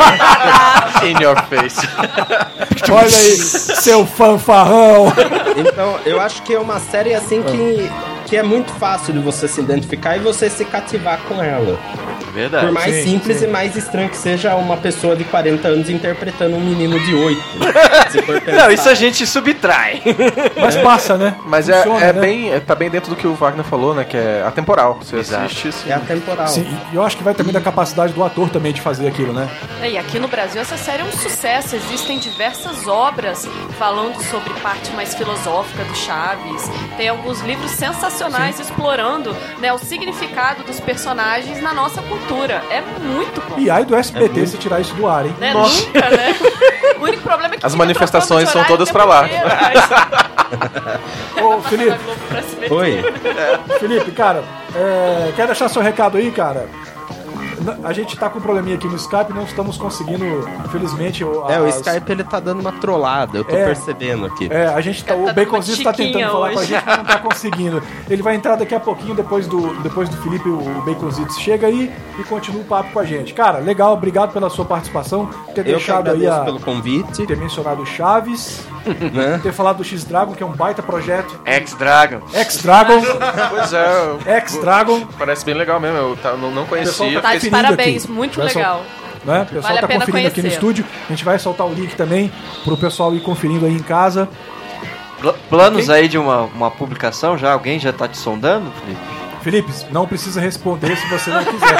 in your face. olha aí, seu fanfarrão. Então, eu acho que é uma série assim que é muito fácil de você se identificar e você se cativar com ela. Verdade. Por mais Sim, simples sim. e mais estranho que seja uma pessoa de 40 anos interpretando um menino de 8. Se for pensar. Não, isso a gente subtrai. Mas passa, né? Mas Funciona, né? tá bem dentro do que o Wagner falou, né? Que é atemporal. Você Exato. assiste assim. É atemporal. Sim, e eu acho que vai também da capacidade do ator também de fazer aquilo, né? E aqui no Brasil essa série é um sucesso. Existem diversas obras falando sobre parte mais filosófica do Chaves. Tem alguns livros sensacionais explorando, né, o significado dos personagens na nossa cultura. É muito bom. E aí do SBT se tirar isso do ar, hein? Né? Nunca, né? O único problema é que As fica manifestações trocando de são todas horário pra lá. o tempo inteiro. Ô, Felipe. Da Globo pra SBT. Oi. Felipe, cara, quer deixar seu recado aí, cara? A gente tá com um probleminha aqui no Skype, não estamos conseguindo, infelizmente... O Skype ele tá dando uma trollada, eu tô percebendo aqui. A gente tá, o Tá Baconzitos tá tentando chiquinha falar com a hoje. gente, mas não tá conseguindo. Ele vai entrar daqui a pouquinho, depois do Felipe, o Baconzitos chega aí e continua o papo com a gente. Cara, legal, obrigado pela sua participação, ter Eu que deixado aí agradeço pelo convite. ter mencionado o Chaves, Né? ter falado do X-Dragon, que é um baita projeto. Ex-Dragon. X-Dragon, Pois é. X-Dragon, Parece bem legal mesmo. Eu não pessoal conhecia. Tá de Conferindo parabéns, aqui. muito Vai legal. né? O pessoal Vale a tá pena conferindo aqui no conhecer. estúdio. A gente vai soltar o link também pro pessoal ir conferindo aí em casa. Planos aí de uma publicação já? Alguém já tá te sondando, Felipe? Felipe, não precisa responder se você não quiser.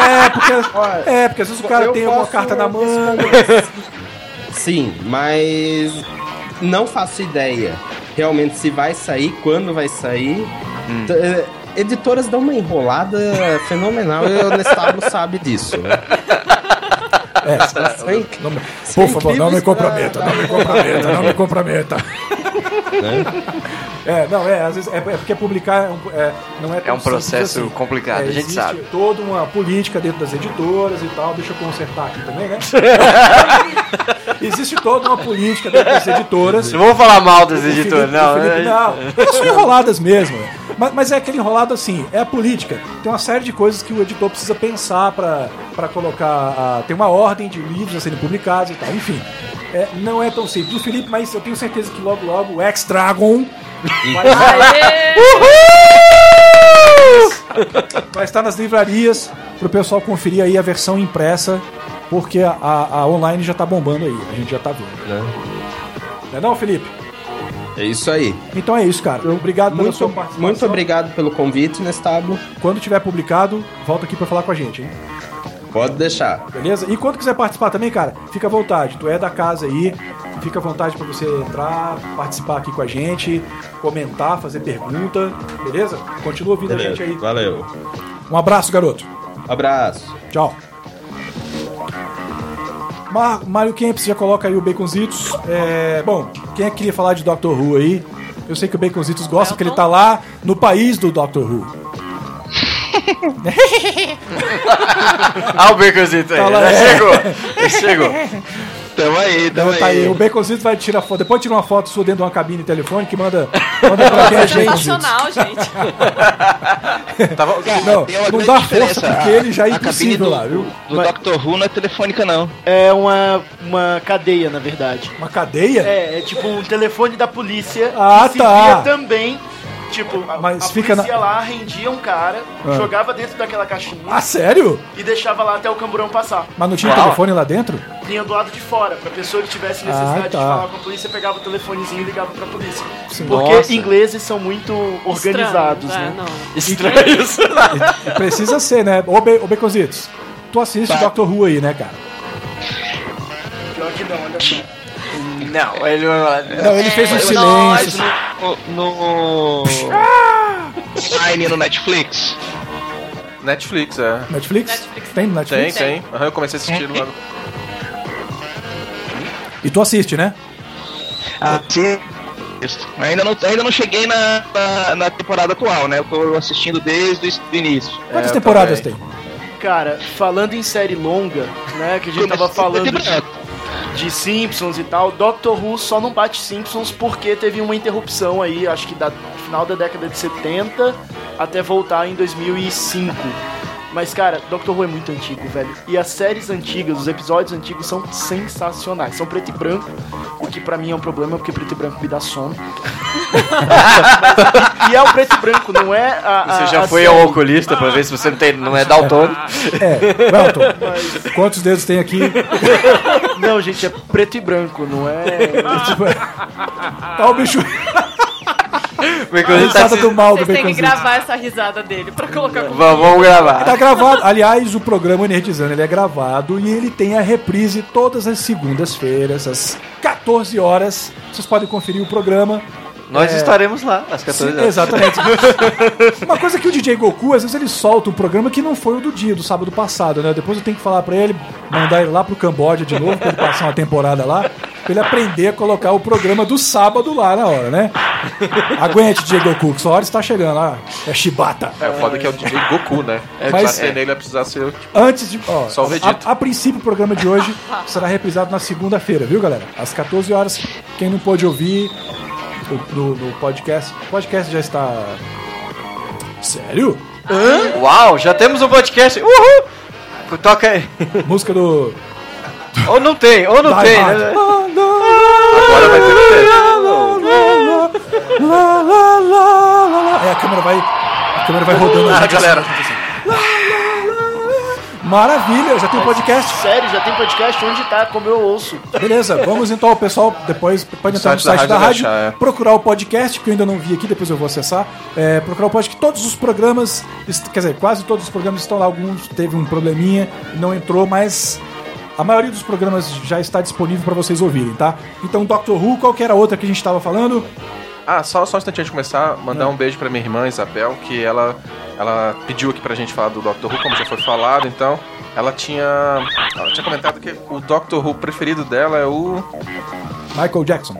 Porque às vezes o cara Eu tem uma posso carta na mão. Sim, mas não faço ideia realmente se vai sair, quando vai sair. Editoras dão uma enrolada fenomenal e o Nestablo sabe disso. Né? Por favor, não me comprometa, não me comprometa, não me comprometa. Às vezes é porque publicar não é tão É um processo simples assim. complicado, a gente existe sabe. toda uma política dentro das editoras e tal. Deixa eu consertar aqui também, né? Existe toda uma política dentro das editoras. Não vamos falar mal das O Felipe- editoras, o não. Felipe, não, elas são enroladas mesmo. Mas é aquele enrolado assim, é a política. Tem uma série de coisas que o editor precisa pensar pra colocar. Tem uma ordem de livros a serem publicados e tal. Enfim, não é tão simples. O Felipe, mas eu tenho certeza que logo o X-Dragon vai estar nas livrarias pro pessoal conferir aí a versão impressa, porque a online já tá bombando aí. A gente já tá vendo. Não é não, Felipe? É isso aí. Então é isso, cara. Obrigado pela sua participação. Muito obrigado pelo convite, Nestablo. Quando tiver publicado, volta aqui pra falar com a gente, hein? Pode deixar. Beleza? E quando quiser participar também, cara, fica à vontade. Tu é da casa aí, fica à vontade pra você entrar, participar aqui com a gente, comentar, fazer pergunta, beleza? Continua ouvindo a gente aí. Valeu. Um abraço, garoto. Abraço. Tchau. Mário Kempis já coloca aí o Baconzitos. Bom, quem é que queria falar de Dr. Who aí? Eu sei que o Baconzitos gosta, porque ele tá lá no país do Dr. Who. Ah, o Baconzito aí, Fala, já chegou. Tamo aí. Tá aí. O Baconzitos vai tirar foto. Depois tira uma foto sua dentro de uma cabine telefônica e manda pra quem a gente. Sensacional, gente. Não dá força porque ele já é impossível lá, viu? Do Dr. Who não é telefônica, não. É uma cadeia, na verdade. Uma cadeia? É tipo um telefone da polícia. Ah, que tá. se via também. Tipo, Mas a fica polícia lá, rendia um cara, jogava dentro daquela caixinha. Ah, sério? E deixava lá até o camburão passar. Mas não tinha telefone lá dentro? Vinha do lado de fora, pra pessoa que tivesse necessidade tá. de falar com a polícia, pegava o telefonezinho e ligava pra polícia. Sim. Porque Nossa. ingleses são muito organizados, Estranho, né? Não. Estranhos. E precisa ser, né? Ô Baconzitos, tu assiste Dr. Who aí, né, cara? Pior que não, olha só. Não, ele Não, ele fez um silêncio. No Netflix. Netflix, é. Netflix? Tem no Netflix? Tem. Eu comecei a assistir lá. E tu assiste, né? Sim. Ainda não cheguei na temporada atual, né? Eu tô assistindo desde o início. Quantas temporadas tem? Cara, falando em série longa, né, que a gente tava falando de Simpsons e tal, Doctor Who só não bate Simpsons porque teve uma interrupção aí, acho que da final da década de 70 até voltar em 2005. Mas, cara, Doctor Who é muito antigo, velho. E as séries antigas, os episódios antigos são sensacionais. São preto e branco, o que pra mim é um problema, porque preto e branco me dá sono. E é o preto e branco, não é Você já foi ao oculista pra ver se você não é daltônico? Welton, quantos dedos tem aqui? Não, gente, é preto e branco, não é... Tá o bicho... A risada do mal do Vocês têm que Baconzitos. gravar essa risada dele pra colocar com Vamos gravar. Tá gravado. Aliás, o programa Nerdizando, ele é gravado e ele tem a reprise todas as segundas-feiras, às 14 horas. Vocês podem conferir o programa. Nós estaremos lá às 14 horas. Exatamente. Uma coisa que o DJ Goku, às vezes ele solta um programa que não foi o do sábado passado, né? Depois eu tenho que falar pra ele, mandar ele lá pro Camboja de novo, pra ele passar uma temporada lá, pra ele aprender a colocar o programa do sábado lá na hora, né? Aguente, DJ Goku, que sua hora está chegando. É Shibata. É, o foda que é o DJ Goku, né? Mas- Pra ter nele vai precisar ser... Antes de... Ó, Só o Vegeta. a princípio, o programa de hoje será reprisado na segunda-feira, viu, galera? Às 14 horas. Quem não pôde ouvir no podcast... O podcast já está... Sério? Uau, já temos um podcast. Uhul! Toca aí. Música do... Ou não tem, ou não Die tem, Hard. né? Agora vai ter que ter. É, a câmera vai rodando. Ah, galera. Maravilha, já tem um podcast. Sério, já tem podcast? Onde tá? Como eu ouço? Beleza, vamos então, o pessoal depois pode entrar no site da rádio, procurar o podcast, que eu ainda não vi aqui, depois eu vou acessar. Procurar o podcast, todos os programas, quer dizer, quase todos os programas estão lá, alguns teve um probleminha, não entrou, mas a maioria dos programas já está disponível para vocês ouvirem, tá? Então, Doctor Who, qual que era a outra que a gente estava falando? Ah, só um instantinho antes de começar, mandar um beijo pra minha irmã Isabel, que ela pediu aqui pra gente falar do Doctor Who, como já foi falado, então ela tinha comentado que o Doctor Who preferido dela é o... Michael Jackson.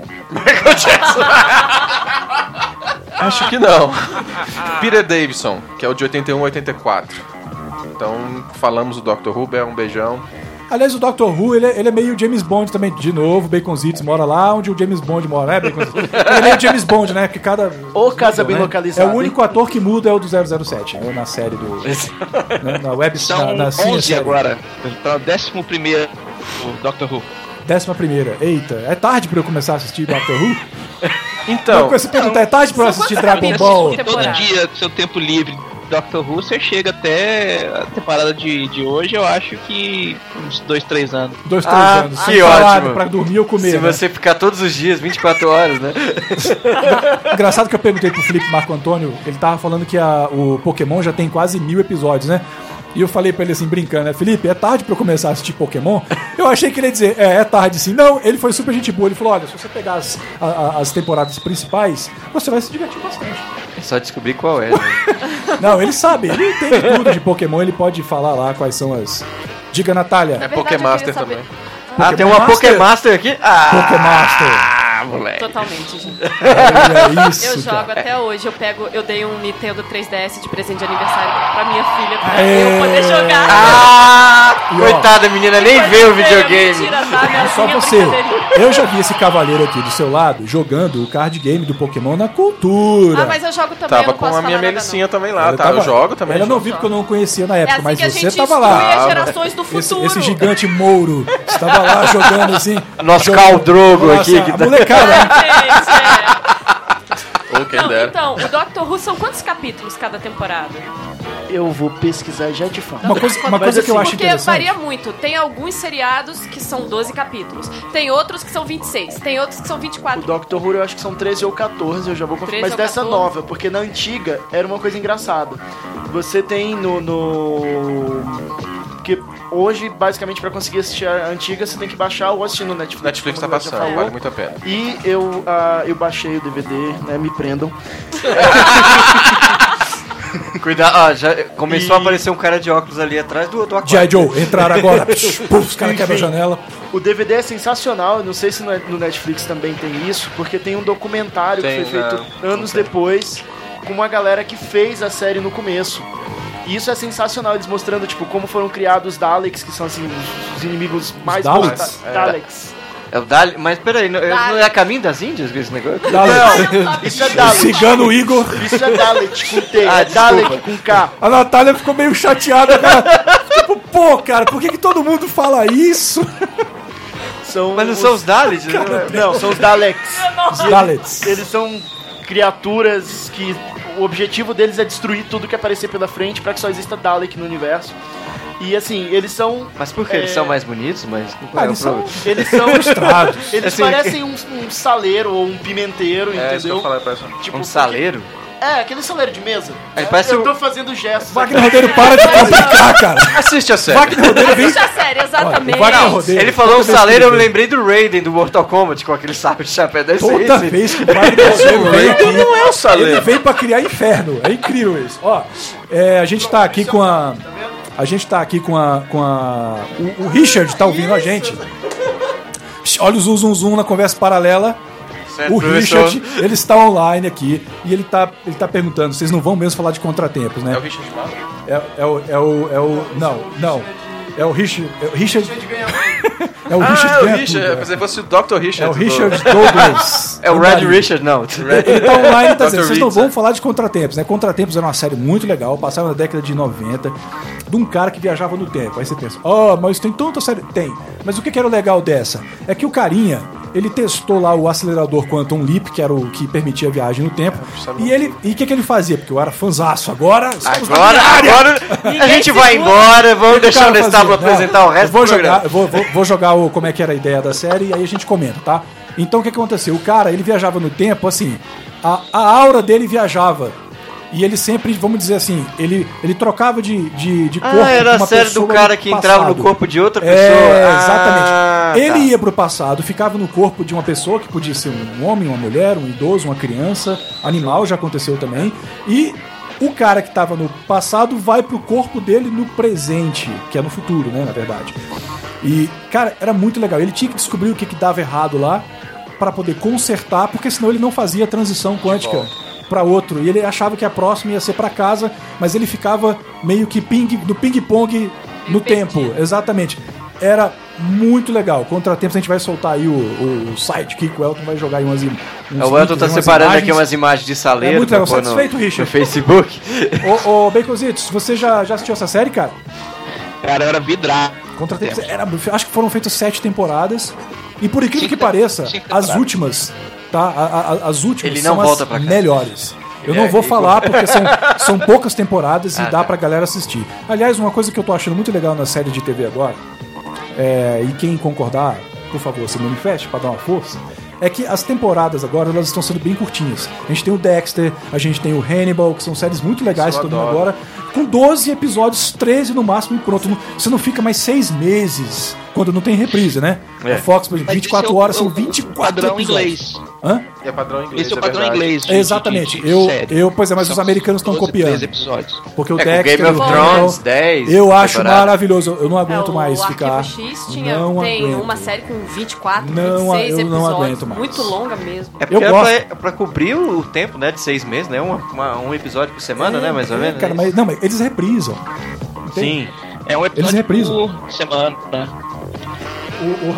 Acho que não. Peter Davison, que é o de 81 a 84. Então, falamos do Doctor Who, um beijão. Aliás, o Doctor Who, ele é meio James Bond também, de novo, Baconzitos mora lá onde o James Bond mora, né, Baconzitos? Ele é meio James Bond, né, porque cada... Ô, casa bem localizada. É o único ator que muda é o do 007, né, na série do... né, na web... São na 11 série. agora. Então, 11º o Doctor Who. 11ª. Eita, é tarde pra eu começar a assistir Doctor Who? Então... Você pergunta, é tarde pra eu assistir Dragon Ball? Todo dia, seu tempo livre, Doctor Who, você chega até a temporada de hoje, eu acho que uns 2-3 anos. 2-3 anos. Que sem parar ótimo. Pra dormir ou comer, Se né? você ficar todos os dias, 24 horas, né? Engraçado que eu perguntei pro Felipe Marco Antônio, ele tava falando que o Pokémon já tem quase 1000 episódios, né? E eu falei pra ele assim, brincando, né? Felipe, é tarde pra eu começar a assistir Pokémon? Eu achei que ele ia dizer, é tarde sim. Não, ele foi super gente boa. Ele falou, olha, se você pegar as temporadas principais, você vai se divertir bastante. É só descobrir qual é. Né? Não, ele sabe, ele entende tudo de Pokémon, ele pode falar lá quais são as... Diga, Natália. É Pokémaster também. Tem uma Pokémaster aqui? Pokémaster. moleque. Totalmente, gente. Olha isso, Eu jogo cara. até hoje. Eu dei um Nintendo 3DS de presente de aniversário pra minha filha, pra eu poder jogar. E, ó, Coitada, a menina nem vê o videogame. Mentira, tá? Minha Só você. Eu já vi esse cavaleiro aqui do seu lado jogando o card game do Pokémon na cultura. Ah, mas eu jogo também, eu Tava não com posso a minha falar nada, Melicinha também lá, Eu tá? tava- Eu jogo também. Ela não jogo. vi porque eu não conhecia na não. É época, assim mas que a você gente tava exclui lá. as gerações do futuro. Esse gigante Mouro estava lá jogando assim. Nosso jogando- Khal Drogo Nossa, aqui, que a tá- molecada. Gente, Ou quem Não, dera. então, o Doctor Who são quantos capítulos cada temporada? Eu vou pesquisar e já te falo. Uma coisa que eu Mas, acho Porque interessante. varia muito. Tem alguns seriados que são 12 capítulos. Tem outros que são 26. Tem outros que são O 24. Doctor Who eu acho que são 13 ou 14, eu já vou conferir. 13 Mas ou dessa 14. nova, porque na antiga era uma coisa engraçada. Você tem que hoje, basicamente, pra conseguir assistir a antiga, você tem que baixar ou assistir no Netflix. Netflix tá como o Léo já passando, falou. vale muito a pena. E eu baixei o DVD, né? Me prendam. Cuidado, ó, já começou a E- aparecer um cara de óculos ali atrás do aquário. G.I. Joe, entraram agora. Puf, os caras quebram a janela. O DVD é sensacional, eu não sei se no Netflix também tem isso, porque tem um documentário Tem, que foi feito né? anos depois, com uma galera que fez a série no começo. E isso é sensacional, eles mostrando, tipo, como foram criados os Daleks, que são, assim, os inimigos mais Daleks? Daleks. É o Dali, mas peraí, não é a caminho das Índias esse negócio? Isso é Dalek. Cigano Igor. Isso é Dalek com T, Ah, é Dalek com K. A Natália ficou meio chateada, cara. Tipo, pô, cara, por que todo mundo fala isso? Mas não são os Daleks? Não, são os Daleks. Os Daleks. Eles são criaturas que o objetivo deles é destruir tudo que aparecer pela frente pra que só exista Dalek no universo. E assim, eles são. Mas por que? Eles são mais bonitos? Mas qual é o eles são- problema? Eles são. Frustrados. Eles Assim, parecem um saleiro ou um pimenteiro, É isso que eu entendeu? falei pra essa. Tipo, Um saleiro? É, aquele saleiro de mesa. Aí parece eu o- tô fazendo gestos. Wagner Rodeiro, para de complicar, cara. Assiste a série. Wagner Rodeiro vem. Assiste a série, exatamente. Olha, o Wagner Rodeiro, Ele falou um toda vez saleiro, que eu me ele lembrei do Raiden, do Mortal Kombat, com aquele saco de chapéu. Deve ser Toda esse. vez que o Wagner Rodeiro vem aqui, Não é o ele saleiro. vem pra criar inferno. É incrível isso. Ó, a gente tá aqui com a. A gente tá aqui com o Richard tá ouvindo a gente. Olha o zoom na conversa paralela. Certo, O professor. Richard, ele está online aqui e ele tá perguntando, vocês não vão mesmo falar de contratempos, né? É o Richard Malo? Não. É o Richard. É o Richard. É o Ah, Richard é o ganha Richard. tudo, Eu pensei que fosse o Dr. Richard. É o Richard Douglas. É o Red Richard, não. Ele tá online e tá dizendo, Dr. vocês não Rita. vão falar de Contratempos, né? Contratempos era uma série muito legal, passava na década de 90, de um cara que viajava no tempo. Aí você pensa, mas tem tanta série. Tem. Mas o que era o legal dessa? É que o carinha, ele testou lá o acelerador Quantum Leap, que era o que permitia a viagem no tempo. E o que ele fazia? Porque eu era fanzaço. Agora Agora a gente vai embora, vamos deixar o cara Nestábulo fazia, apresentar não, o resto eu vou do programa. jogar, vou jogar como é que era a ideia da série e aí a gente comenta, tá? Então o que aconteceu? O cara, ele viajava no tempo, assim, a aura dele viajava. E ele sempre, vamos dizer assim, ele trocava de corpo. Era com a uma série pessoa do cara no que entrava no passado. corpo de outra pessoa. Exatamente. Ele tá. ia pro passado, ficava no corpo de uma pessoa que podia ser um homem, uma mulher, um idoso, uma criança, animal, já aconteceu também. E o cara que estava no passado vai pro corpo dele no presente, que é no futuro, né, na verdade. E, cara, era muito legal. Ele tinha que descobrir o que dava errado lá para poder consertar, porque senão ele não fazia a transição quântica para outro. E ele achava que a próxima ia ser para casa, mas ele ficava meio que no ping-pong no tempo. Exatamente. Era muito legal. Contratempos, a gente vai soltar aí o site que o Elton vai jogar aí uns O Elton tá separando aqui umas imagens de saleiro. É muito legal. pra pôr Satisfeito, Richard? no Facebook. Ô, Baconzitos, você já assistiu essa série, cara? Cara, eu era vidrado. Contratempos, acho que foram feitas 7 temporadas. E por incrível que pareça, as últimas, tá? As últimas Ele não são volta as pra cá. melhores. Eu não vou falar porque são poucas temporadas e dá pra galera assistir. Aliás, uma coisa que eu tô achando muito legal na série de TV agora, e quem concordar, por favor, se manifeste pra dar uma força, é que as temporadas agora elas estão sendo bem curtinhas. A gente tem o Dexter, a gente tem o Hannibal, que são séries muito legais que estão indo agora, com 12 episódios, 13 no máximo e pronto. Você não fica mais 6 meses quando não tem reprise, né? A Fox, por exemplo, 24 horas são 24 padrão episódios. inglês. Hã? É padrão inglês. Esse é o padrão verdade. inglês. Exatamente. Pois é, mas os americanos estão 12, copiando. 13 episódios. Porque o Com Dexter... Game of o Thrones, Hannibal, 10. eu acho temporada. maravilhoso. Eu não aguento mais o ficar... Arquivo X tem aguento. uma série com 24, Não, 26 eu não episódios. aguento mais. Muito longa mesmo. É porque Eu era gosto. pra cobrir o tempo, né, de 6 meses, né? Um episódio por semana, né, mais ou menos. Cara, né? mas eles reprisam. Entende? Sim. É um Eles episódio reprisam. por semana, né? O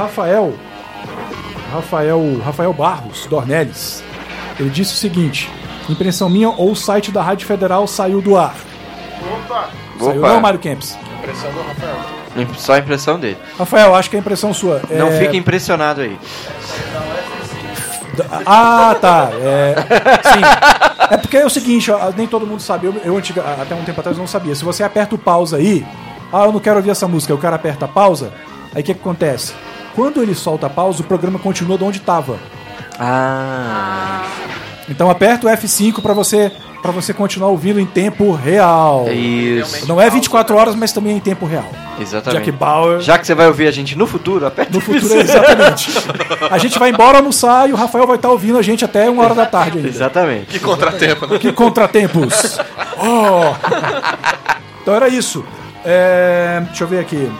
Rafael Barros Dornelles, ele disse o seguinte: impressão minha ou o site da Rádio Federal saiu do ar? Saiu Opa. não, Mário Kempis? Impressão do Rafael. Só a impressão dele. Rafael, acho que é impressão sua. Não fique impressionado aí. Ah, tá. Sim. É porque é o seguinte, ó, nem todo mundo sabe. Eu até um tempo atrás não sabia. Se você aperta o pausa aí, eu não quero ouvir essa música, o cara aperta a pausa, aí o que acontece? Quando ele solta a pausa, o programa continua de onde estava. Então aperta o F5 pra você continuar ouvindo em tempo real. Isso. Não é 24 horas, mas também é em tempo real. Exatamente. Jack Bauer. Já que você vai ouvir a gente no futuro, aperta No futuro, exatamente. A gente vai embora almoçar e o Rafael vai estar ouvindo a gente até 1 hora da tarde ainda. Exatamente. Que contratempo, né? Que contratempos! Oh. Então era isso. Deixa eu ver aqui.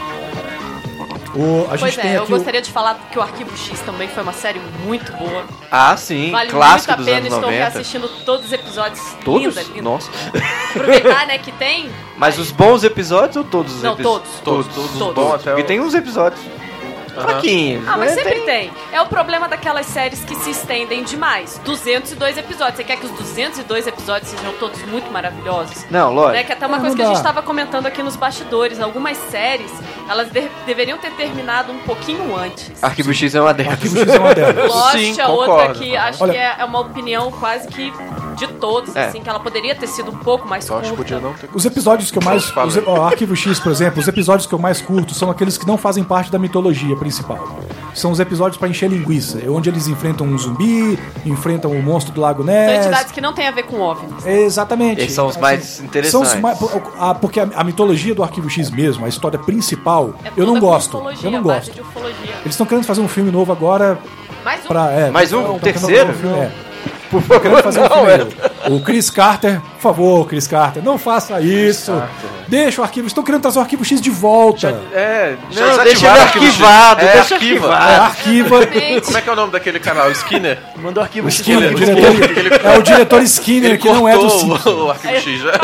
A gente Pois tem é, eu aqui gostaria de falar que o Arquivo X também foi uma série muito boa. Ah, sim. Vale Clássico muito a dos pena, anos estou 90. reassistindo todos os episódios. Todos? Linda. Nossa. Aproveitar, né, que tem... Mas os bons episódios ou todos os Não, episódios? todos. Os bons até Porque tem uns episódios fraquinhos. Ah, mas né? sempre tem. É o problema daquelas séries que se estendem demais. 202 episódios. Você quer que os 202 episódios sejam todos muito maravilhosos? Não, lógico. Né? Que até uma Não coisa que a dá. gente estava comentando aqui nos bastidores. Algumas séries, elas deveriam ter terminado um pouquinho antes. Arquivo X é uma delas. Arquivo X é uma delas. Lost Sim, é outra concordo. que acho Olha- que é uma opinião quase que de todos, É. assim, que ela poderia ter sido um pouco mais Só acho que curta. podia não ter. Os episódios que eu mais... Fala aí. Arquivo X, por exemplo, os episódios que eu mais curto são aqueles que não fazem parte da mitologia principal. São os episódios pra encher linguiça. É onde eles enfrentam um zumbi, enfrentam o monstro do Lago São Ness. entidades que não têm a ver com OVNIs. Exatamente. Esses são os mais interessantes. Porque a mitologia do Arquivo X mesmo, a história principal, É eu não toda gosto. ufologia, Eu não base gosto. de ufologia. Eles estão querendo fazer um filme novo agora Mais um. pra... Mais um? tão querendo Terceiro? fazer um filme, Por Estão querendo fazer um não, filme é. novo. O Chris Carter, por favor, Chris Carter, não faça isso. Deixa o arquivo. Estão querendo trazer o Arquivo X de volta. Não, deixa ele arquivado. É, Deixa arquiva. arquivado. Arquiva. Como é que é o nome daquele canal? Skinner? Mandou arquivo Skinner, o X. diretor, é o diretor Skinner, Ele que não é do cortou Simpsons. o Arquivo X já.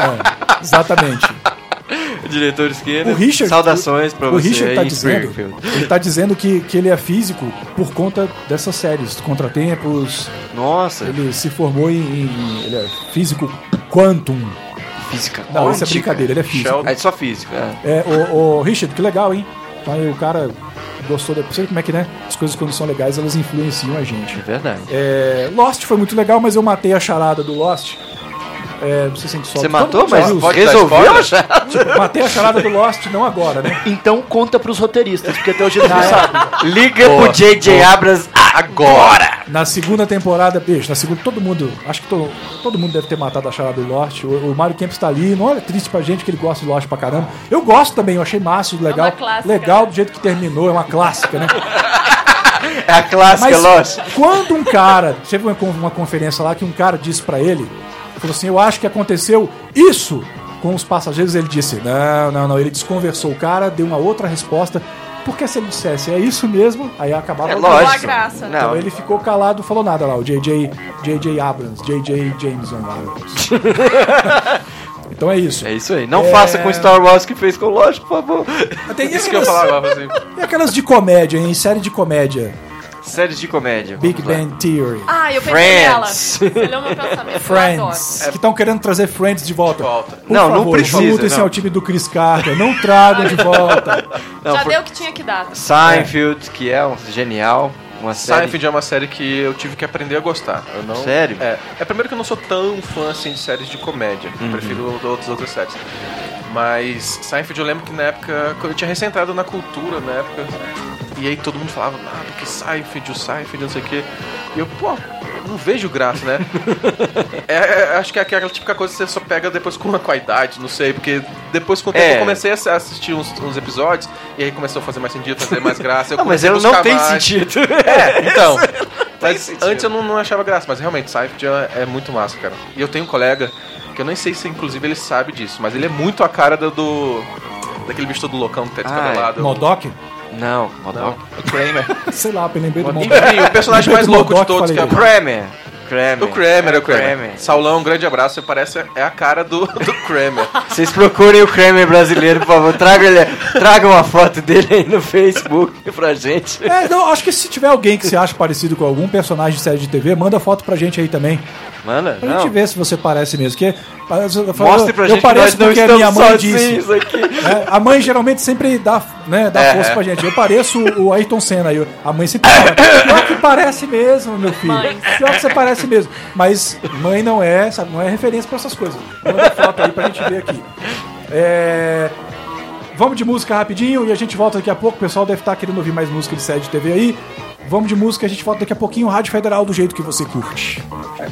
Exatamente. Diretor Skinner. O Richard, Saudações pra o você Richard aí tá em dizendo, Springfield. ele tá dizendo que ele é físico por conta dessas séries, Contratempos. Nossa, Ele se formou ele é físico quantum. física Não, isso é quântica. brincadeira, ele é físico. Sheldon. É só física. É. O Richard, que legal, hein? Então aí o cara gostou da... Você vê como é que, né? As coisas quando são legais, elas influenciam a gente. É verdade. Lost foi muito legal, mas eu matei a charada do Lost. Não sei se a gente solta. Você matou, Todo mundo já mas viu. pode dar resolveu spoiler? achar? Tipo, matei a charada do Lost, não agora, né? Então conta pros roteiristas, porque até hoje eles não sabem. Liga pro J.J. Abrams agora! Na segunda temporada, bicho, todo mundo, acho que todo mundo deve ter matado a charada do Lost. O Mário Kempis tá ali, não olha triste pra gente que ele gosta de Lost pra caramba. Eu gosto também, eu achei massa, legal. uma clássica, Legal né? do jeito que terminou, é uma clássica, né? É a clássica Mas Lost. quando um cara, teve uma conferência lá que um cara disse pra ele, falou assim, eu acho que aconteceu isso com os passageiros, ele disse, não, ele desconversou o cara, deu uma outra resposta, porque se ele dissesse, é isso mesmo, aí acabava É o lógico. Uma graça. Então Não, ele ficou calado, falou nada lá, o J.J. Abrams, J.J. Jameson Abrams. Então é isso. é isso aí. Não faça com Star Wars o que fez com o Lost, por favor. Tem Isso que eu falava agora, assim. E aquelas de comédia, hein? Série de comédia. Séries de comédia. Big vamos lá. Bang Theory. Ah, eu pensei nela. Friends. Você leu meu pensamento. Eu Friends. Que estão querendo trazer Friends de volta. Volta. Por Não, não favor, precisa, juntem-se não. ao time do Chris Carter. Não tragam de volta. Não, Já foi deu o que tinha que dar. Seinfeld, que é genial. Uma série. Seinfeld é uma série que eu tive que aprender a gostar. Eu não... Sério? É primeiro que eu não sou tão fã assim de séries de comédia. Eu prefiro outras séries. Mas Seinfeld eu lembro que na época, quando eu tinha recém-entrado na cultura, na época, e aí todo mundo falava, porque Seinfeld, não sei o quê. E eu, não vejo graça, né? Acho que é aquela típica coisa que você só pega depois com a idade, não sei, porque depois com o tempo eu comecei a assistir uns episódios, e aí começou a fazer mais sentido, fazer mais graça. Eu Não, mas comecei a ele não buscar tem mais. sentido. Então. Mas antes eu não achava graça, mas realmente, Seinfeld é muito massa, cara. E eu tenho um colega, que eu nem sei se inclusive ele sabe disso, mas ele é muito a cara daquele bicho todo loucão, teto cabelado. Modok? Não, Modok. O Kramer. Sei lá, eu lembrei do Modok. Enfim, o personagem mais louco de todos, que é o Kramer. O Kramer. Saulão, um grande abraço. Você parece a cara do Kramer. Vocês procurem o Kramer brasileiro, por favor. Traga uma foto dele aí no Facebook pra gente. Não, acho que se tiver alguém que se acha parecido com algum personagem de série de TV, manda foto pra gente aí também. Manda? Pra gente ver se você parece mesmo. Mostre pra gente eu pareço que nós porque não a minha mãe disse. Aqui. A mãe geralmente sempre dá força pra gente. Eu pareço o Ayrton Senna. A mãe sempre fala, pior que parece mesmo, meu filho. Pior que você parece mesmo. Mas mãe não é referência pra essas coisas. Manda foto aí pra gente ver aqui. Vamos de música rapidinho e a gente volta daqui a pouco. O pessoal deve estar querendo ouvir mais música de série de TV aí. Vamos de música, a gente volta daqui a pouquinho. Rádio Federal do jeito que você curte.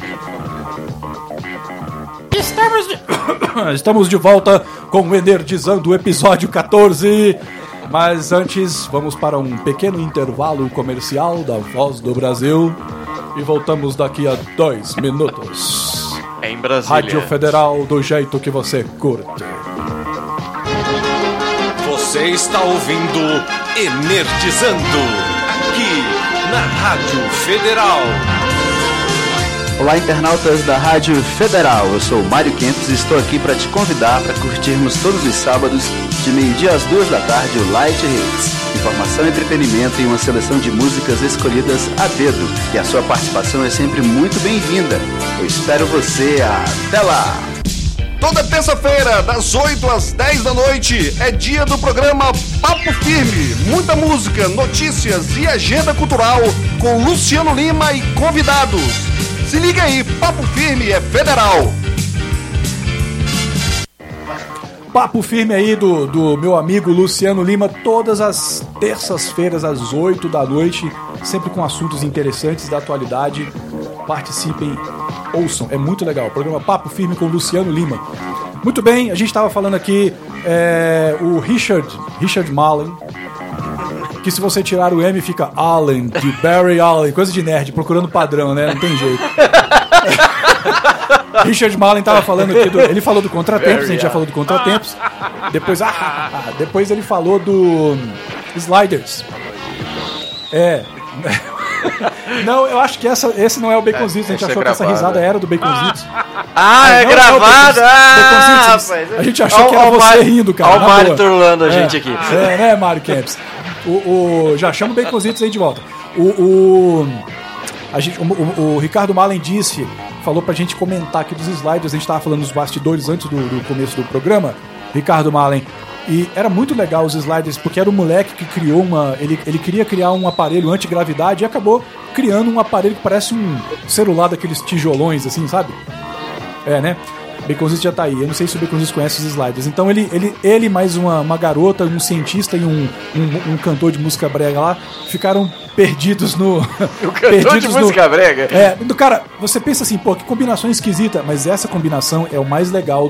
Estamos de volta com o Energizando, episódio 14. Mas antes, vamos para um pequeno intervalo comercial da Voz do Brasil. E voltamos daqui a 2 minutos. Em Brasília. Rádio Federal do jeito que você curte. Você está ouvindo Energizando, aqui na Rádio Federal. Olá, internautas da Rádio Federal. Eu sou o Mário Kempis e estou aqui para te convidar para curtirmos todos os sábados, de meio-dia às 2 da tarde, o Light Hits. Informação, entretenimento e uma seleção de músicas escolhidas a dedo. E a sua participação é sempre muito bem-vinda. Eu espero você. Até lá! Toda terça-feira, das 8 às 10 da noite, é dia do programa Papo Firme. Muita música, notícias e agenda cultural com Luciano Lima e convidados. Se liga aí, Papo Firme é federal. Papo Firme aí do meu amigo Luciano Lima, todas as terças-feiras às 8 da noite, sempre com assuntos interessantes da atualidade. Participem, ouçam, é muito legal. O programa Papo Firme com Luciano Lima. Muito bem, a gente estava falando aqui o Richard Mallen, que se você tirar o M fica Allen, de Barry Allen, coisa de nerd, procurando padrão, né? Não tem jeito. Richard Mallen estava falando aqui ele falou do Contratempos, a gente já falou do Contratempos. Depois ele falou do Sliders. Não, eu acho que esse não é o Baconzitos. A gente achou que essa risada era do Baconzitos. É gravada! A gente achou que era você rindo, cara. Olha o Mário trolando a gente aqui. Né, Mário Kempis? Já chama o Baconzitos aí de volta. O Ricardo Mallen falou pra gente comentar aqui dos sliders. A gente tava falando dos bastidores antes do começo do programa, Ricardo Mallen. E era muito legal os sliders, porque era um moleque que criou ele queria criar um aparelho antigravidade e acabou criando um aparelho que parece um celular daqueles tijolões, assim, sabe? Né? Baconzitos já tá aí. Eu não sei se o Baconzitos conhece os sliders. Então ele mais uma garota, um cientista e um cantor de música brega lá ficaram perdidos no... O cantor de música brega? Cara, você pensa assim, pô, que combinação esquisita, mas essa combinação é o mais legal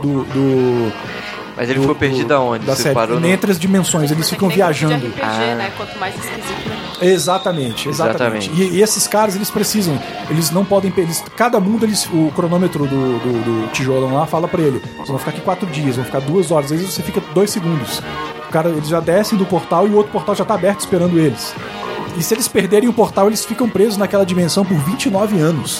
Mas ele ficou perdido aonde? Da série. Entre as dimensões, eles ficam viajando. De RPG, né? Quanto mais esquisito, né? Exatamente. E esses caras, eles precisam, eles não podem, cada mundo, o cronômetro do tijolão lá fala pra ele, vocês vão ficar aqui 4 dias, vão ficar 2 horas, às vezes você fica 2 segundos. O cara, eles já descem do portal e o outro portal já tá aberto esperando eles. E se eles perderem o portal, eles ficam presos naquela dimensão por 29 anos.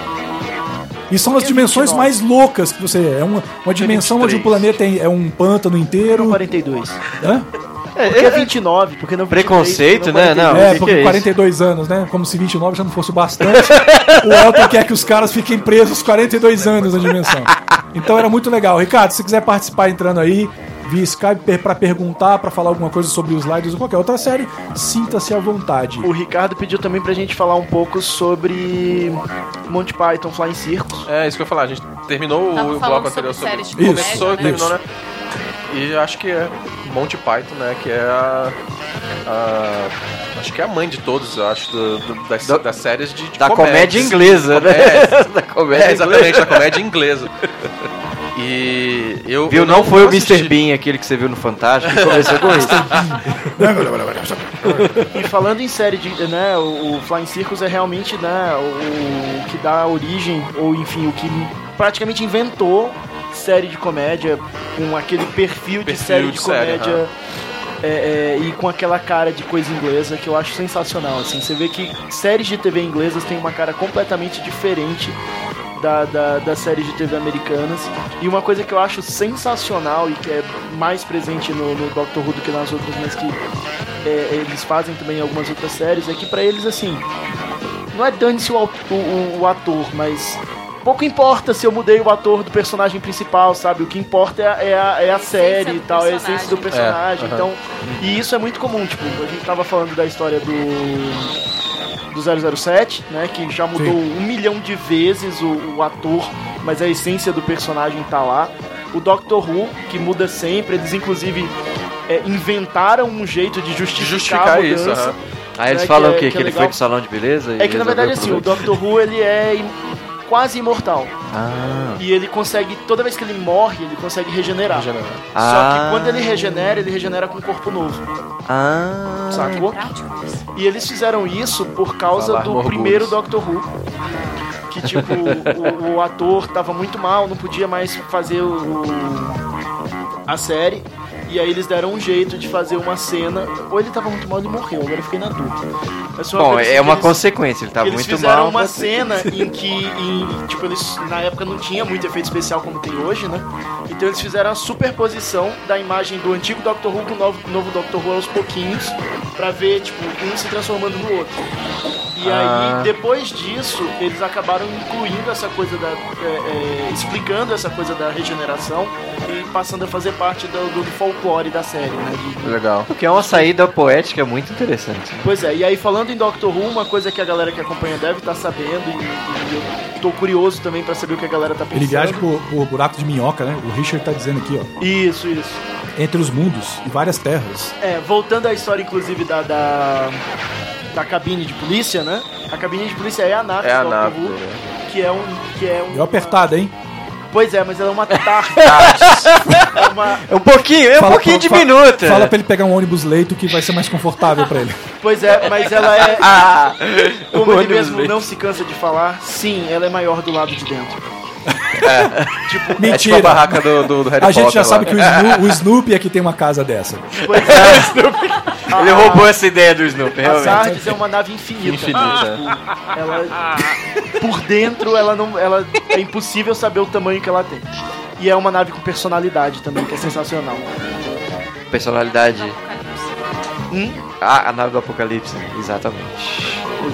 E são as dimensões 29? Mais loucas que você... É uma dimensão 23. Onde o planeta é um pântano inteiro. 42. Hã? Porque é 29, porque não 23, preconceito, né? Não, porque 42 anos, né? Como se 29 já não fosse o bastante. O Elton quer que os caras fiquem presos 42 anos na dimensão. Então era muito legal. Ricardo, se quiser participar entrando aí, via Skype pra perguntar, pra falar alguma coisa sobre os sliders ou qualquer outra série, sinta-se à vontade. O Ricardo pediu também pra gente falar um pouco sobre Monty Python Flying Circus. Isso que eu ia falar, a gente terminou o bloco anterior sobre... Começou, terminou, né? E acho que é Monty Python, né? Que é acho que é a mãe de todos, eu acho, das séries de da comédia inglesa, né? Da comédia exatamente, da comédia inglesa. E eu. Viu? Eu Não foi o assisti. Mr. Bean, aquele que você viu no Fantástico, que começou com isso. E falando em série de, né, o Flying Circus é realmente, né, o que dá origem, ou enfim, o que praticamente inventou série de comédia, com aquele perfil de série de comédia e com aquela cara de coisa inglesa que eu acho sensacional, assim. Você vê que séries de TV inglesas têm uma cara completamente diferente das séries de TV americanas. E uma coisa que eu acho sensacional e que é mais presente no Doctor Who do que nas outras, mas que eles fazem também em algumas outras séries, é que pra eles, assim, não é dane-se o ator, mas pouco importa se eu mudei o ator do personagem principal, sabe? O que importa é a série e tal, é a essência do personagem. Então, e isso é muito comum, tipo, a gente tava falando da história do 007, né, que já mudou 1 milhão de vezes o ator, mas a essência do personagem tá lá. O Doctor Who, que muda sempre, eles inclusive inventaram um jeito de justificar a mudança. Isso, Aí eles falam o quê? Que ele foi pro salão de beleza? É que na verdade assim, o Doctor Who ele é quase imortal. E ele consegue, toda vez que ele morre, ele consegue regenerar. Só que quando ele regenera com um corpo novo. Sacou? E eles fizeram isso por causa do primeiro Doctor Who. Que tipo, o ator tava muito mal, não podia mais fazer a série. E aí eles deram um jeito de fazer uma cena. Ou ele tava muito mal e morreu, agora eu fiquei na dúvida. Bom, é uma consequência, ele tava muito mal. Eles fizeram uma cena em que, tipo, eles na época não tinha muito efeito especial como tem hoje, né? Então eles fizeram a superposição da imagem do antigo Doctor Who com o novo Doctor Who aos pouquinhos, pra ver, tipo, um se transformando no outro. E aí, depois disso, eles acabaram incluindo essa coisa explicando essa coisa da regeneração e passando a fazer parte do folclore da série, né? Legal. Porque é uma saída poética muito interessante. Pois é, e aí falando em Doctor Who, uma coisa que a galera que acompanha deve estar sabendo, e eu tô curioso também pra saber o que a galera tá pensando. Ele viaja por buraco de minhoca, né? O Richard tá dizendo aqui, ó. Isso. Entre os mundos e várias terras. Voltando à história, inclusive, da cabine de polícia, né? A cabine de polícia é a nave do Doctor Who, que é um... Deu apertada, hein? Pois é, mas ela é uma tarde. É um pouquinho diminuta. Fala pra ele pegar um ônibus leito que vai ser mais confortável pra ele. Pois é, mas ela é... como ele mesmo não se cansa de falar, sim, ela é maior do lado de dentro. Tipo, mentira. É tipo a barraca do Harry Potter. A gente já sabe que o Snoopy aqui tem uma casa dessa. Pois é. Ele roubou essa ideia do Snoopy, A realmente. Sardes é uma nave infinita. Ela, por dentro, ela é impossível saber o tamanho que ela tem. E é uma nave com personalidade também, que é sensacional. Personalidade. A nave do Apocalipse, exatamente.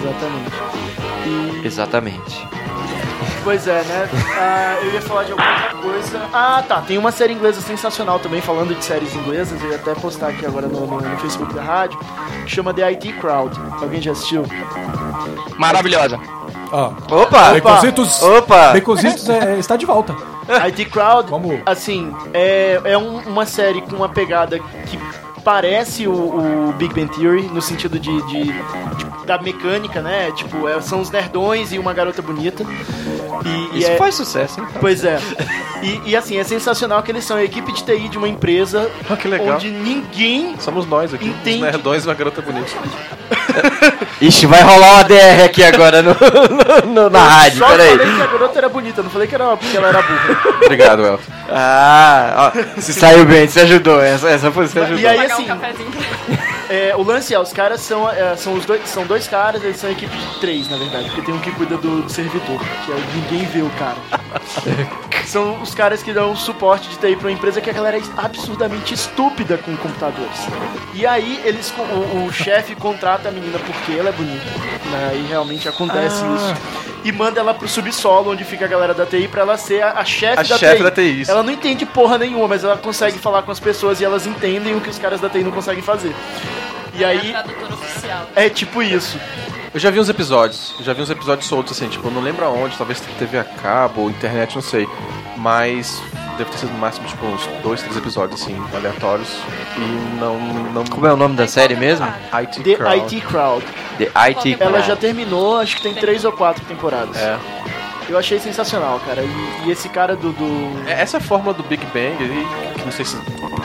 Exatamente. Pois é, né? Eu ia falar de alguma outra coisa. Tá. Tem uma série inglesa sensacional também, falando de séries inglesas. Eu ia até postar aqui agora no Facebook da rádio. Que chama The IT Crowd. Alguém já assistiu? Maravilhosa. Opa! Baconzitos está de volta. IT Crowd, assim, é uma série com uma pegada que parece o Big Bang Theory, no sentido da mecânica, né? Tipo, são os nerdões e uma garota bonita. Isso faz sucesso, hein? Pois é. E assim, é sensacional que eles são a equipe de TI de uma empresa que legal. Onde ninguém somos nós aqui, entende. Os nerdões e uma garota bonita. Ixi, vai rolar uma DR aqui agora na rádio, peraí. Eu falei que a garota era bonita, não falei que era porque ela era burra. Obrigado, Elton. Se saiu bem, se ajudou. Essa você ajudou. E aí, assim, o lance os caras são dois caras, eles são a equipe de 3, na verdade, porque tem um que cuida do servidor, que é ninguém vê o cara. São os caras que dão suporte de TI pra uma empresa que a galera é absurdamente estúpida com computadores. E aí o chefe contrata a menina porque ela é bonita, né? E realmente acontece isso. E manda ela pro subsolo, onde fica a galera da TI, pra ela ser a chefe da TI. Ela não entende porra nenhuma, mas ela consegue falar com as pessoas e elas entendem o que os caras da TI não conseguem fazer. E aí... É a tradutora oficial. É tipo isso. Eu já vi uns episódios soltos, assim, tipo, eu não lembro aonde, talvez TV a cabo ou internet, não sei. Mas deve ter sido no máximo, tipo, uns 2, 3 episódios, assim, aleatórios. E não... Como é o nome da série mesmo? IT Crowd. The IT Crowd. Ela já terminou, acho que tem 3 ou 4 temporadas. Eu achei sensacional, cara. E esse cara do... Essa fórmula do Big Bang, que não sei se...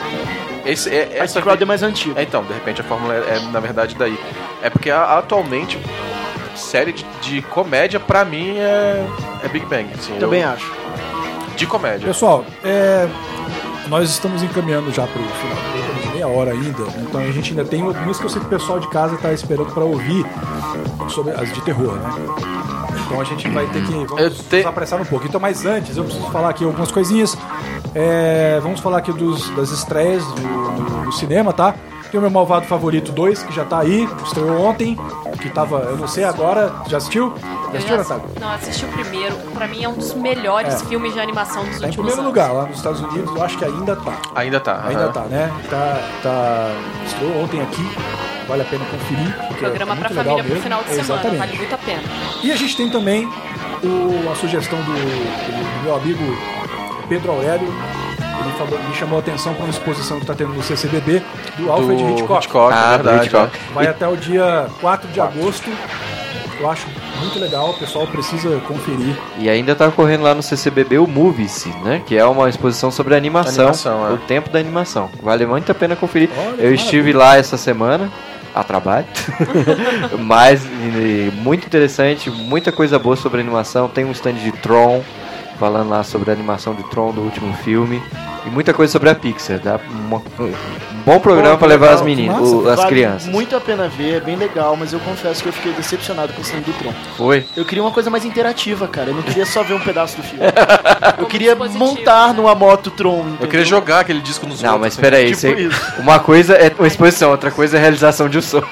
Essa crowd é mais antiga. Então, de repente a fórmula é na verdade daí. É porque atualmente série de comédia pra mim é Big Bang. Assim, Também acho. De comédia. Pessoal, nós estamos encaminhando já pro final. Temos meia hora ainda. Então a gente ainda tem algumas que eu sei que o pessoal de casa tá esperando pra ouvir sobre as de terror, né? Então a gente vai ter que... Vamos apressar um pouco. Então, mas antes, eu preciso falar aqui algumas coisinhas. Vamos falar aqui das estreias do cinema, tá? Tem o meu Malvado Favorito 2, que já tá aí, estreou ontem, que tava, eu não sei agora, já assistiu? Já assistiu, Natália? Não, assisti o primeiro. Pra mim é um dos melhores filmes de animação dos últimos anos. Em primeiro lugar, lá nos Estados Unidos, eu acho que ainda tá. Ainda tá. Ainda tá, né? Estreou ontem aqui, vale a pena conferir. Programa pra família pro final de semana, exatamente. vale muito a pena. E a gente tem também a sugestão do meu amigo Pedro Aurélio. Ele me chamou a atenção para uma exposição que está tendo no CCBB do Alfred Hitchcock. Verdade. Hitchcock. Vai até o dia 4 de agosto. Eu acho muito legal, o pessoal precisa conferir. E ainda está ocorrendo lá no CCBB o Movies, né? Que é uma exposição sobre animação o tempo da animação. Vale muito a pena conferir. Olha, eu estive lá essa semana, a trabalho. Mas muito interessante, muita coisa boa sobre animação. Tem um stand de Tron, falando lá sobre a animação de Tron do último filme. E muita coisa sobre a Pixar. Dá um bom programa para levar as meninas, as crianças. Muito a pena ver, é bem legal, mas eu confesso que eu fiquei decepcionado com o stand do Tron. Foi? Eu queria uma coisa mais interativa, cara. Eu não queria só ver um pedaço do filme. Eu queria montar numa moto Tron. Entendeu? Eu queria jogar aquele disco nos outros. Não, mas espera aí. Tipo uma coisa é uma exposição, outra coisa é a realização de um sonho.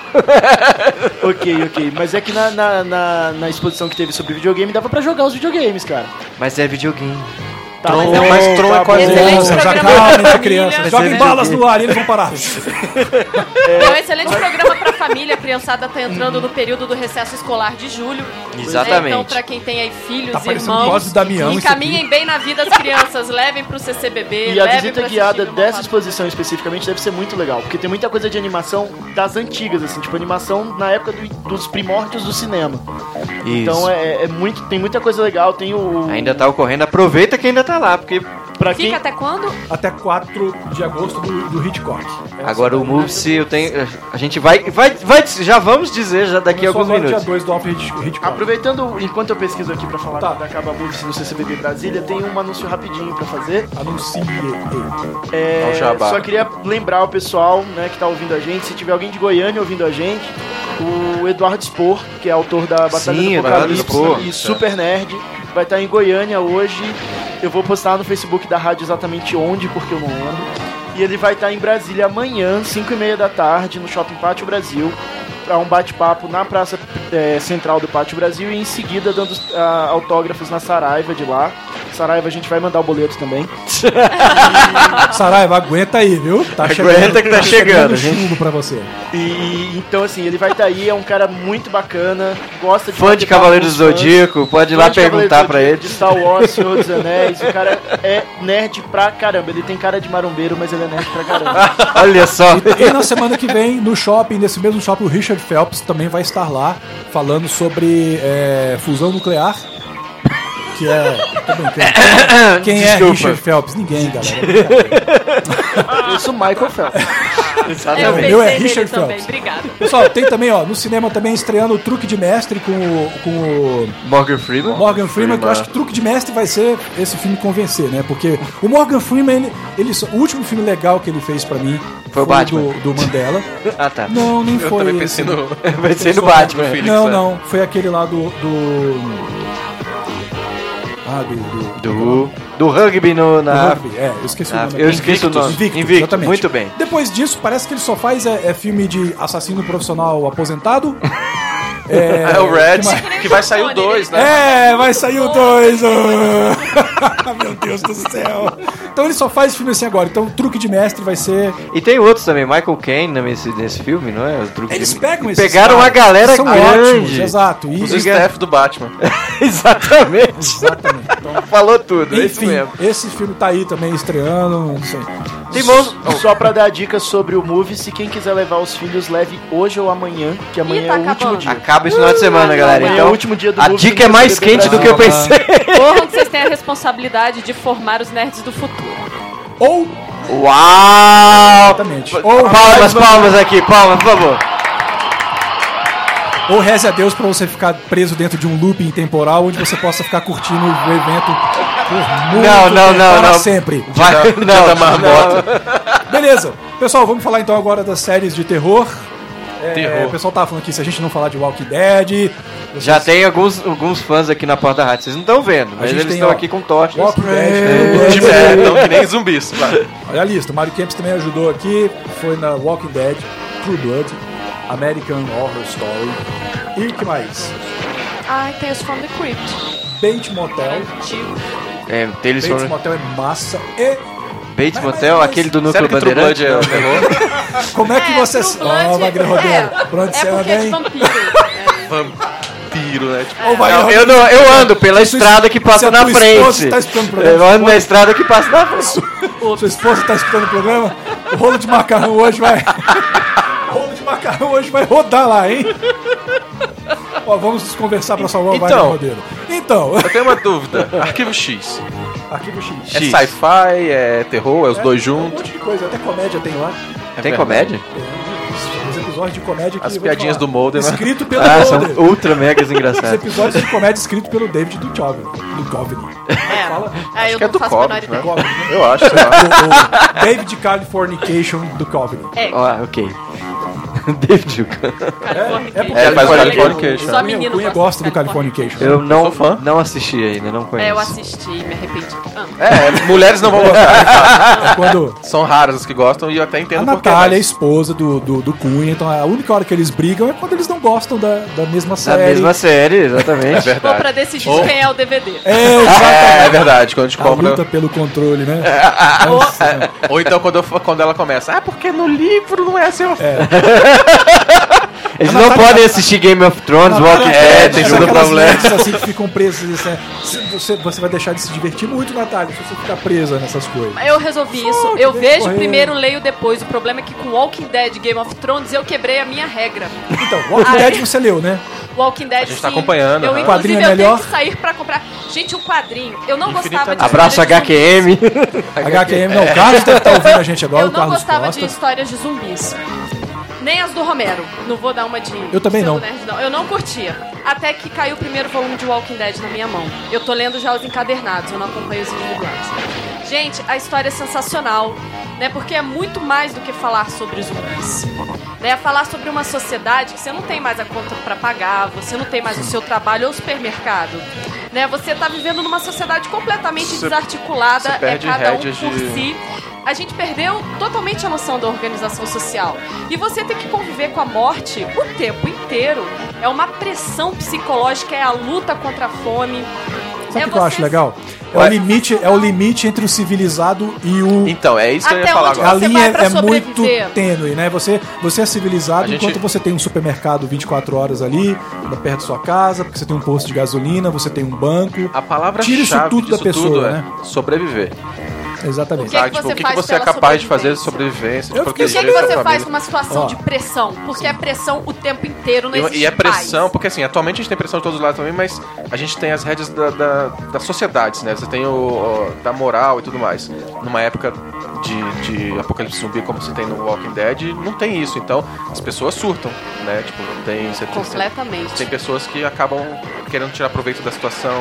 Ok. Mas é que na exposição que teve sobre videogame dava pra jogar os videogames, cara. Mas é videogame. Tá, mas Tron é quase... Já calma, crianças. Joguem balas no ar e eles vão parar. É um excelente programa pra família. A criançada tá entrando no período do recesso escolar de julho. Exatamente. Né? Então, pra quem tem aí filhos, tá irmãos, Damião, encaminhem bem na vida as crianças. Levem pro CCBB. E a visita guiada dessa exposição especificamente deve ser muito legal. Porque tem muita coisa de animação das antigas, assim. Tipo, animação na época dos primórdios do cinema. Isso. Então, tem muita coisa legal. Tem ainda tá ocorrendo. Aproveita que ainda tá lá, porque... Fica até quando? Até 4 de agosto do Hitchcock. Agora o Movies, a gente vai já vamos dizer já daqui a alguns minutos. Dia 2 do Alfred Hitchcock. Aproveitando, enquanto eu pesquiso aqui pra falar da Acaba Movies no CCBB Brasília, tem um anúncio rapidinho pra fazer. Anuncie. Só queria lembrar o pessoal, né, que tá ouvindo a gente, se tiver alguém de Goiânia ouvindo a gente, o Eduardo Spor, que é autor da Batalha do Apocalipse e super nerd, vai estar em Goiânia hoje. Eu vou postar no Facebook da rádio exatamente onde, porque eu não lembro. E ele vai estar em Brasília amanhã, 5h30 da tarde, no Shopping Pátio Brasil, para um bate-papo na Praça Central do Pátio Brasil e em seguida dando autógrafos na Saraiva de lá. Saraiva, a gente vai mandar o boleto também. Saraiva, aguenta aí, viu? Aguenta que tá chegando. Chumbo pra você. E então, assim, ele vai estar aí, é um cara muito bacana, gosta de... Fã de Cavaleiros do Zodíaco, pode ir lá perguntar pra ele. De Star Wars, Senhor dos Anéis, o cara é nerd pra caramba. Ele tem cara de marombeiro, mas ele é nerd pra caramba. Olha só. E na semana que vem, no shopping, nesse mesmo shopping, o Richard Phelps também vai estar lá, falando sobre fusão nuclear. Que tô brincando. Quem é Richard Phelps? Ninguém, galera. Eu sou Michael Phelps. Eu pensei meu nele Richard também, Phelps. obrigada. Pessoal, tem também, no cinema também estreando o Truque de Mestre com o Morgan Freeman. Que eu acho que Truque de Mestre vai ser esse filme convencer, né? Porque o Morgan Freeman, o último filme legal que ele fez pra mim foi o Batman do Mandela. Ah, tá. Não, nem eu foi. Eu também pensei no Batman. Não, foi aquele lá do rugby na... rugby, eu esqueci o nome. Eu esqueci o nome. Invictus, muito bem. Depois disso, parece que ele só faz filme de assassino profissional aposentado. O Red, que vai sair o 2, né? Vai sair o 2. Meu Deus do céu. Então ele só faz filme assim agora. Então o truque de mestre vai ser... E tem outros também, Michael Caine nesse filme, não é? O truque Eles de... pegam esses Pegaram caras, uma galera são grande. ótimos, exato. E Os staff do Batman. Exatamente. Exatamente. Então, Falou tudo, é isso enfim, mesmo. esse filme tá aí também estreando, não sei. Tem bons... Só pra dar dicas sobre o movie, se quem quiser levar os filhos, leve hoje ou amanhã, que amanhã tá é o último acabando. dia. Acaba esse final de semana, galera. Amanhã Então, é o último dia do a movie dica é do mais BBB quente do que eu Brasil. pensei. Corram que vocês têm a responsabilidade de formar os nerds do futuro. Ou, Uau! exatamente, ou Palmas aqui, palmas, por favor. Ou reze a Deus pra você ficar preso dentro de um looping temporal onde você possa ficar curtindo o evento por muito tempo, para sempre. Vai, Dia da marmota. Beleza. Pessoal, vamos falar então agora das séries de terror. Terror. O pessoal tava falando aqui, se a gente não falar de Walking Dead... Já tem alguns fãs aqui na porta da rádio, vocês não estão vendo, mas gente eles tem, estão ó, aqui com tochas. Walking Dead... Então, que nem zumbis. Vai. Olha a lista, o Mario Campos também ajudou aqui, foi na Walking Dead, True Blood, American Horror Story, e o que mais? Ai, tem os From the Crypt. Bates Motel, Antigo. Eles Bates foram... Motel é massa, e Bates Motel, aquele do núcleo Sério que True bandeirante? Blood é o terror? como é que você... True Blood Wagner Rodeiro, pra onde é você anda, porque é de hein? vampiro. Vampiro, né? Tipo, Ô, Wagner Não, Rodeiro, eu ando pela se estrada que se passa a na tua esposa frente. tá escutando o programa, Eu ando na estrada que passa na frente. Sua esposa tá escutando o programa? O rolo de macarrão hoje vai... O rolo de macarrão hoje vai rodar lá, hein? Ó, vamos conversar pra salvar o Então. Wagner Rodeiro. Então, eu tenho uma dúvida. Arquivo X. Arquivo X. É sci-fi, é terror, é os dois Um juntos. monte de coisa, até comédia tem lá. Tem comédia? Os episódios de comédia que As eu vou te piadinhas falar. do Mulder, né? Escrito pelo Ah, são Mulder. ultra megas Os engraçados. episódios de comédia escritos pelo David Duchovny. Fala. É, eu Que é não do faço a menor Cobb, né? ideia. Duchovny, né? Eu acho, sei lá. O David Californication Duchovny. É, Ó, ok. David Duchovny. É porque É, faz o Californication. Californication. Só o menino Cunha gosta do Californication. Eu Sou fã. não assisti ainda, não conheço. É, eu assisti, me arrependi. Mulheres não vão gostar. É quando São raras as que gostam e eu até entendo a por quê, Natália é mas- esposa do Cunha, então a única hora que eles brigam é quando eles não gostam da mesma Da série. mesma série, É exatamente. Ou verdade. pra decidir Ou- quem é o DVD. É, exatamente. É verdade, quando a gente A compra. luta pelo controle, né? Ou então quando ela começa. Ah, porque no livro não é assim. Eles A não Natália- podem assistir Game of Thrones, Walking Dead, tem Sabe todo aquelas problema. lentes assim que ficam presas. Assim, você vai deixar de se divertir muito, Natália, se você ficar presa nessas coisas. Eu resolvi isso. que Eu vem vejo correndo. primeiro, leio depois. O problema é que com Walking Dead e Game of Thrones eu quebrei a minha regra. Então, Walking Dead você leu, né? Walking Dead, gente tá sim. acompanhando, Eu, né? inclusive, Quadrinho é eu melhor? tenho que sair pra comprar. Gente, um quadrinho. Eu não gostava de Abraço história de HQM. HQM, não, o Carlos deve estar ouvindo a gente agora, Eu o não Carlos gostava Costa. de histórias de zumbis. Nem as do Romero. Não vou dar uma de... Eu também não. pseudo-nerd, não. Eu não curtia. Até que caiu o primeiro volume de Walking Dead na minha mão. Eu tô lendo já os encadernados, eu não acompanho os individuais. Gente, a história é sensacional, né? Porque é muito mais do que falar sobre zumbis. Né? É falar sobre uma sociedade que você não tem mais a conta pra pagar, você não tem mais o seu trabalho ou supermercado. Né? Você tá vivendo numa sociedade completamente desarticulada, você perde cada um rédeas por de- si. A gente perdeu totalmente a noção da organização social. E você ter que conviver com a morte o tempo inteiro. É uma pressão psicológica, é a luta contra a fome. Sabe É o que eu acho você- legal? É o limite entre o civilizado e o... Então, é isso que eu ia Até falar onde A agora. você linha vai pra é muito sobreviver. tênue, né? Você é civilizado A gente- enquanto você tem um supermercado 24 horas ali, perto da sua casa, porque você tem um posto de gasolina, você tem um banco. A palavra Tira isso chave tudo da disso pessoa, tudo né? é sobreviver. Exatamente. O que é Sabe? que Tipo, você o que faz você é pela capaz de fazer de sobrevivência? sobrevivência, de Eu fiquei O que, é proteger que a você família. faz numa situação Ó. de pressão? Porque é pressão o tempo inteiro, não existe E é pressão, paz. porque assim, atualmente a gente tem pressão de todos os lados também, mas a gente tem as rédeas da sociedade, né? Você tem da moral e tudo mais. Numa época de apocalipse zumbi, como você tem no Walking Dead, não tem isso. Então, as pessoas surtam, né? Tipo, você Completamente. tem pessoas que acabam querendo tirar proveito da situação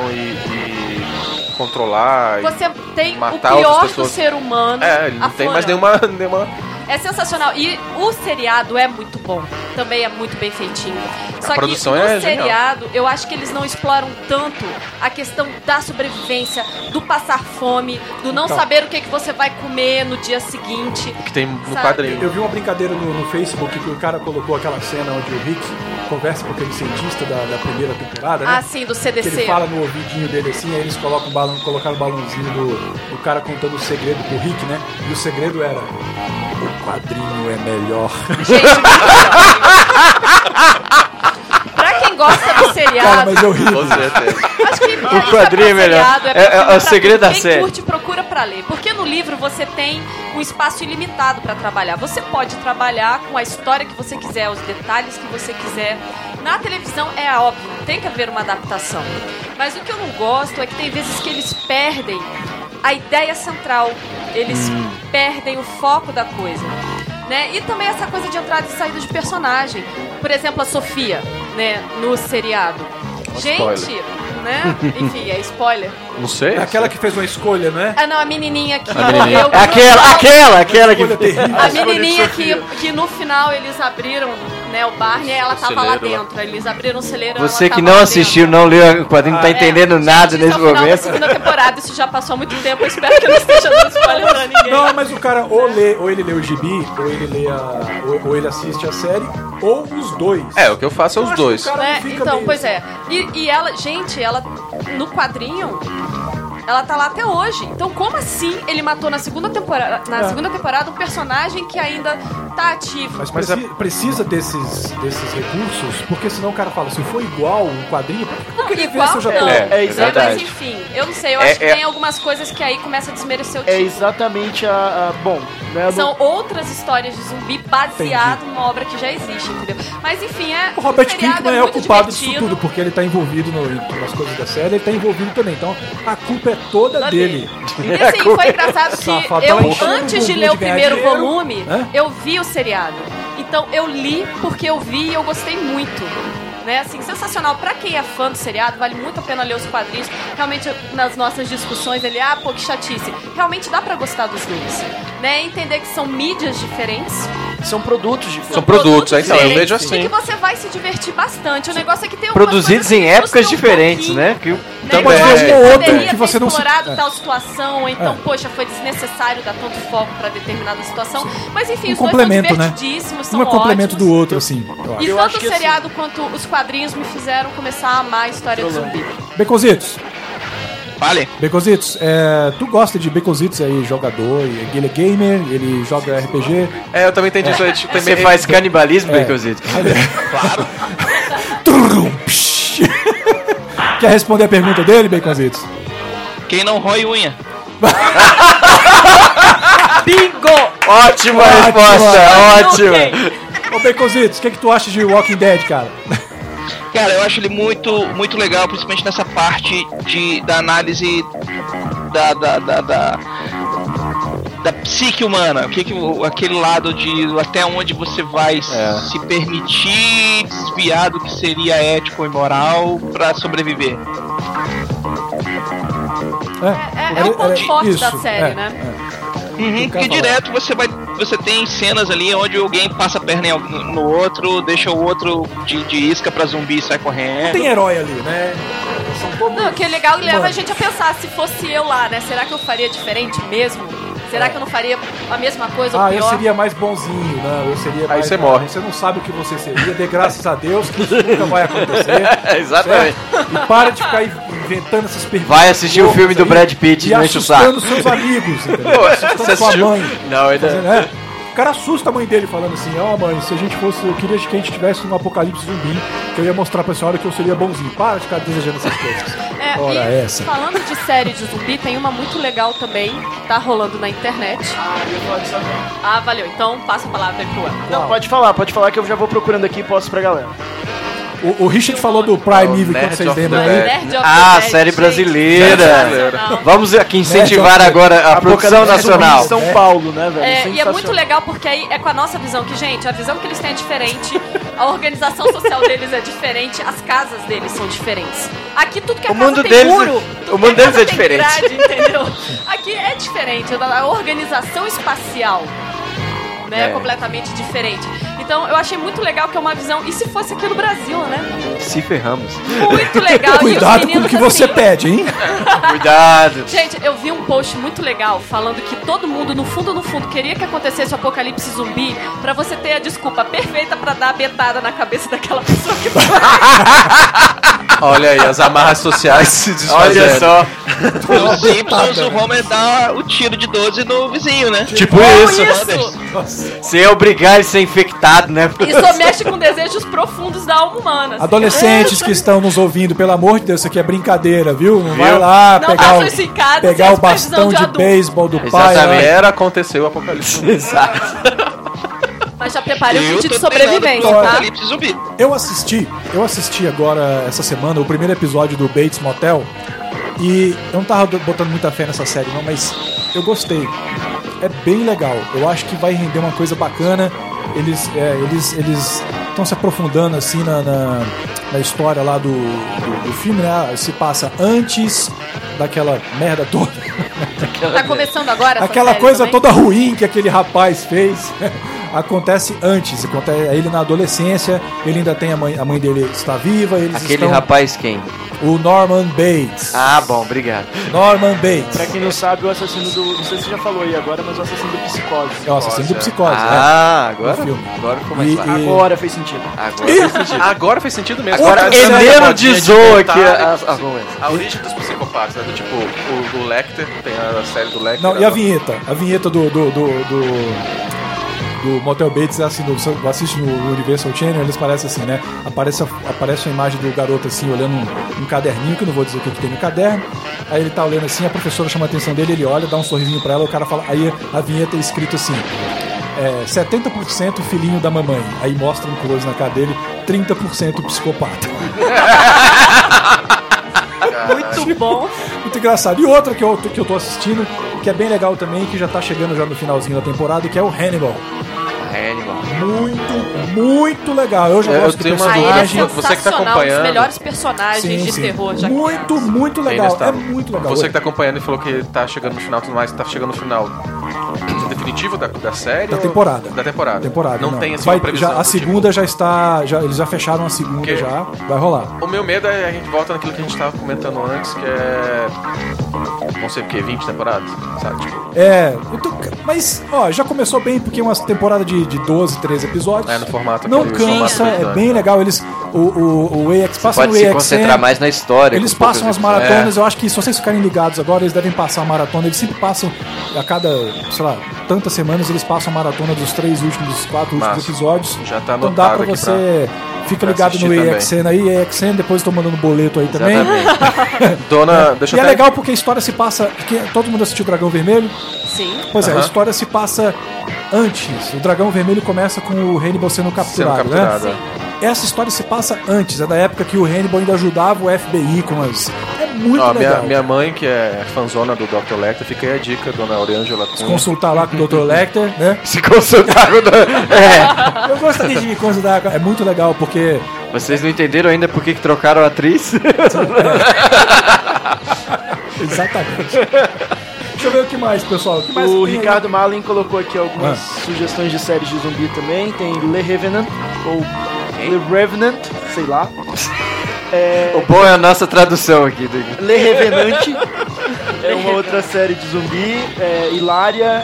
e controlar. Você tem o matar pior outras do pessoas. ser humano. Ele não tem mais aflorando. nenhuma. É sensacional. E o seriado é muito bom. Também é muito bem feitinho. Só que produção no é genial. seriado, eu acho que eles não exploram tanto a questão da sobrevivência, do passar fome, do não Então. saber o que você vai comer no dia seguinte. Que tem no Sabe? quadrinho. Eu vi uma brincadeira no Facebook que o cara colocou aquela cena onde o Rick conversa com aquele cientista da primeira temporada, né? Ah, sim, do CDC. Que ele fala no ouvidinho dele assim, aí eles colocaram o balãozinho do cara contando o segredo pro Rick, né? E o segredo era: o quadrinho é melhor. Gente, pra quem gosta do seriado... Cara, mas eu ri. Com certeza. Acho que O quadrinho é melhor. É o segredo da série. Quem curte, procura pra ler. Porque no livro você tem um espaço ilimitado pra trabalhar. Você pode trabalhar com a história que você quiser, os detalhes que você quiser. Na televisão é óbvio, tem que haver uma adaptação. Mas o que eu não gosto é que tem vezes que eles perdem a ideia central. Eles perdem o foco da coisa. Né? E também essa coisa de entrada e saída de personagem. Por exemplo, a Sofia, né, no seriado. Gente, né? Enfim, é spoiler. Não sei. É aquela que fez uma escolha, não é? Ah, não, a menininha que A menininha. morreu. Aquela que... Escolha terrível. A menininha que no final eles abriram, né, o Barney, ela tava lá celeiro lá. dentro. Eles abriram o celeiro. Você ela que tava não lá assistiu, dentro. não leu o quadrinho, não tá entendendo nada Gente, nesse isso é o final da momento. segunda temporada, isso já passou há muito tempo. Eu espero que eu não esteja dando spoiler pra ninguém. Não, mas o cara ou ele lê o gibi, ou ele assiste a série, ou os dois. É, o que eu faço é Eu os acho dois. que o cara Né? não fica Então, meio pois assim. é. E ela, gente, ela no quadrinho, ela tá lá até hoje. Então, como assim ele matou na segunda temporada um personagem que ainda tá ativo? Mas precisa desses recursos, porque senão o cara fala, se for igual um quadrinho, por que Igual ver se eu já tô... não. É verdade. Mas enfim, eu não sei, eu acho que tem algumas coisas que aí começa a desmerecer o É título. exatamente bom, né? São outras histórias de zumbi baseado numa obra que já existe, entendeu? Mas enfim, O Robert seriado Kirkman é o muito culpado disso divertido. tudo, porque ele tá envolvido nas coisas da série, ele tá envolvido também. Então, a culpa é toda dele. E assim, foi engraçado que Safado, eu, tava enchendo antes o de bumbum ler o de ganhar primeiro dinheiro. volume, Hã? eu vi o seriado. Então eu li porque eu vi e eu gostei muito. Né? Assim, sensacional. Pra quem é fã do seriado, vale muito a pena ler os quadrinhos. Realmente, nas nossas discussões, pô, que chatice. Realmente dá pra gostar dos dois. Né? Entender que são mídias diferentes. São produtos diferentes. São produtos, então, eu vejo diferentes, assim. E que você vai se divertir bastante. O negócio é que tem Produzidos algumas em coisas que épocas frustram diferentes, pouquinho, né? Que Então, né? pode Eu ser acho um ou outro poderia que ter você não se- explorado é. tal situação, ou então, É. poxa, foi desnecessário dar tanto foco pra determinada situação. Mas enfim, Um os dois complemento, são né? divertidíssimos, são Um é complemento ótimos. do outro, assim. eu acho. E Eu tanto acho o que, seriado quanto os quadrinhos me fizeram começar a amar a história do zumbi. Baconzitos, Fale. Baconzitos, tu gosta de Baconzitos aí, jogador, ele é gamer, ele joga RPG. É, eu também entendi isso aí. tipo, você também- faz canibalismo, É. Baconzito? Trum, psh. Quer responder a pergunta dele, Baconzitos? Quem não rói unha? Bingo! Ótima resposta, ótima. Ô, Baconzitos, o que tu acha de Walking Dead, cara? Cara, eu acho ele muito, muito legal, principalmente nessa parte da análise da psique humana. Aquele lado de até onde você vai se permitir desviar do que seria ético e moral pra sobreviver. É um ponto forte da isso, série, né? Porque direto você tem cenas ali onde alguém passa a perna no outro, deixa o outro de isca pra zumbi e sai correndo. Tem herói ali, né? São todos... Não, que é legal e leva a humanos. gente a pensar, se fosse eu lá, né? Será que eu faria diferente mesmo? Será que eu não faria a mesma coisa ou eu pior? seria mais bonzinho, né? Eu seria mais... você morre. Você não sabe o que você seria, dê graças a Deus que isso nunca vai acontecer. Exatamente. certo? E para de ficar inventando essas perguntas. Vai assistir o filme do aí Brad Pitt e e não enche o assustando saco. seus amigos, entendeu? Pô, Assustando você sua assistiu? mãe. Não, ainda... Fazendo, né? O cara assusta a mãe dele falando assim, mãe, se a gente fosse, eu queria que a gente tivesse um apocalipse zumbi, que eu ia mostrar pra senhora que eu seria bonzinho. Para de ficar desejando essas coisas. Ora, e essa. falando de série de zumbi, tem uma muito legal também, tá rolando na internet. Ah, valeu. Então passa a palavra aí pro El. Não, pode falar que eu já vou procurando aqui e posto pra galera. O Richard falou do Prime Video, Nerd quando vocês of lembram the aí. Dead. Nerd of Ah, the Dead, série gente. brasileira. Sensacional. Vamos aqui incentivar agora a produção nacional. São Paulo, né, velho? E é Sensacional. muito legal porque aí é com a nossa visão que, gente, a visão que eles têm é diferente, a organização social deles é diferente, as casas deles são diferentes. Aqui tudo que é O casa mundo tem deles- muro, tudo o mundo que deles casa é tem diferente. grade, entendeu? Aqui é diferente, a organização espacial, né, é completamente diferente. Então eu achei muito legal que é uma visão, e se fosse aqui no Brasil, né? Se ferramos. Muito legal. E os Cuidado com o meninos, que você assim, pede, hein? Cuidado. Gente, eu vi um post muito legal falando que todo mundo, no fundo, queria que acontecesse o apocalipse zumbi pra você ter a desculpa perfeita pra dar a betada na cabeça daquela pessoa que Olha aí, as amarras sociais se desfazendo. Olha só. Os Simpsons, o Homer dá o tiro de 12 no vizinho, né? Tipo isso. Sem obrigar ele a ser infectado, né? Isso mexe com desejos profundos da alma humana. Assim. Adolescentes que estão nos ouvindo, pelo amor de Deus, isso aqui é brincadeira, viu? Não vai lá Não pegar o bastão de beisebol do pai. Exatamente. Aconteceu o apocalipse. Exato. Mas já preparei um kit de sobrevivência, tá? Eu assisti agora, essa semana, o primeiro episódio do Bates Motel. E eu não tava botando muita fé nessa série, não, mas eu gostei. É bem legal. Eu acho que vai render uma coisa bacana. Eles estão se aprofundando assim na história lá do filme, né? Se passa antes daquela merda toda. Tá começando agora? Aquela coisa toda ruim que aquele rapaz fez. Acontece antes, acontece ele na adolescência, ele ainda tem a mãe dele está viva. Aquele rapaz quem? O Norman Bates. Ah, bom, obrigado. Norman Bates. Pra quem não sabe, o assassino do... Não sei se você já falou aí agora, mas o assassino do Psicose. É o assassino do Psicose. Agora ficou mais fácil. Agora fez sentido. Agora fez sentido mesmo. Agora energizou aqui a origem dos psicopatas, né? Do tipo, o Lecter, tem a série do Lecter. Não, e a vinheta? A vinheta do Motel Bates é assim, você assiste no Universal Channel, eles parecem assim, né? Aparece uma imagem do garoto assim, olhando um caderninho, que eu não vou dizer o que tem no caderno. Aí ele tá olhando assim, a professora chama a atenção dele, ele olha, dá um sorrisinho pra ela, o cara fala, aí a vinheta é escrito assim, 70% filhinho da mamãe. Aí mostra um close na cara dele, 30% psicopata. Muito bom. Muito engraçado. E outra que eu tô assistindo, que é bem legal também, que já tá chegando já no finalzinho da temporada, que é o Hannibal. Muito legal. Eu já gosto do personagem. Você que tá acompanhando, um dos melhores personagens de terror já. Muito legal. É muito legal. Você que tá acompanhando e falou que tá chegando no final, tudo mais, tá chegando no final definitivo da série? Da temporada. Da temporada. Não tem assim uma previsão. A segunda já está. Eles já fecharam a segunda, já vai rolar. O meu medo é a gente volta naquilo que a gente tava comentando antes, que é. Não sei o que, 20 temporadas, sabe? Tipo... Mas, ó, já começou bem, porque uma temporada de 12, 13 episódios. No formato. Não cansa, é bem legal. Eles. O AX passa no AXN. Pode se concentrar mais na história. Eles passam as maratonas. Eu acho que se vocês ficarem ligados agora, eles devem passar a maratona. Eles sempre passam, a cada, sei lá, tantas semanas, eles passam a maratona dos 4 últimos episódios. Já tá então dá pra você. Fica ligado no AXN aí, AXN, depois tô mandando boleto aí também. Deixa e é legal porque a história se passa. Todo mundo assistiu o Dragão Vermelho? Sim. Pois é, a história se passa antes. O Dragão Vermelho começa com o Hannibal sendo capturado. Né? Essa história se passa antes, é da época que o Hannibal ainda ajudava o FBI com as... É muito legal. Minha mãe, que é fanzona do Dr. Lecter, fica aí a dica, dona Aureângela. Se consultar lá com o Dr. Lecter, né? Se consultar com o Dr. Eu gostaria de me consultar, é muito legal, porque... Vocês não entenderam ainda por que trocaram a atriz? Exatamente. Deixa eu ver o que mais, pessoal. O Ricardo Malin colocou aqui algumas sugestões de séries de zumbi também. Tem Le Revenant, ou Le Revenant, sei lá. O bom é a nossa tradução aqui. Le Revenant é uma outra série de zumbi. Hilária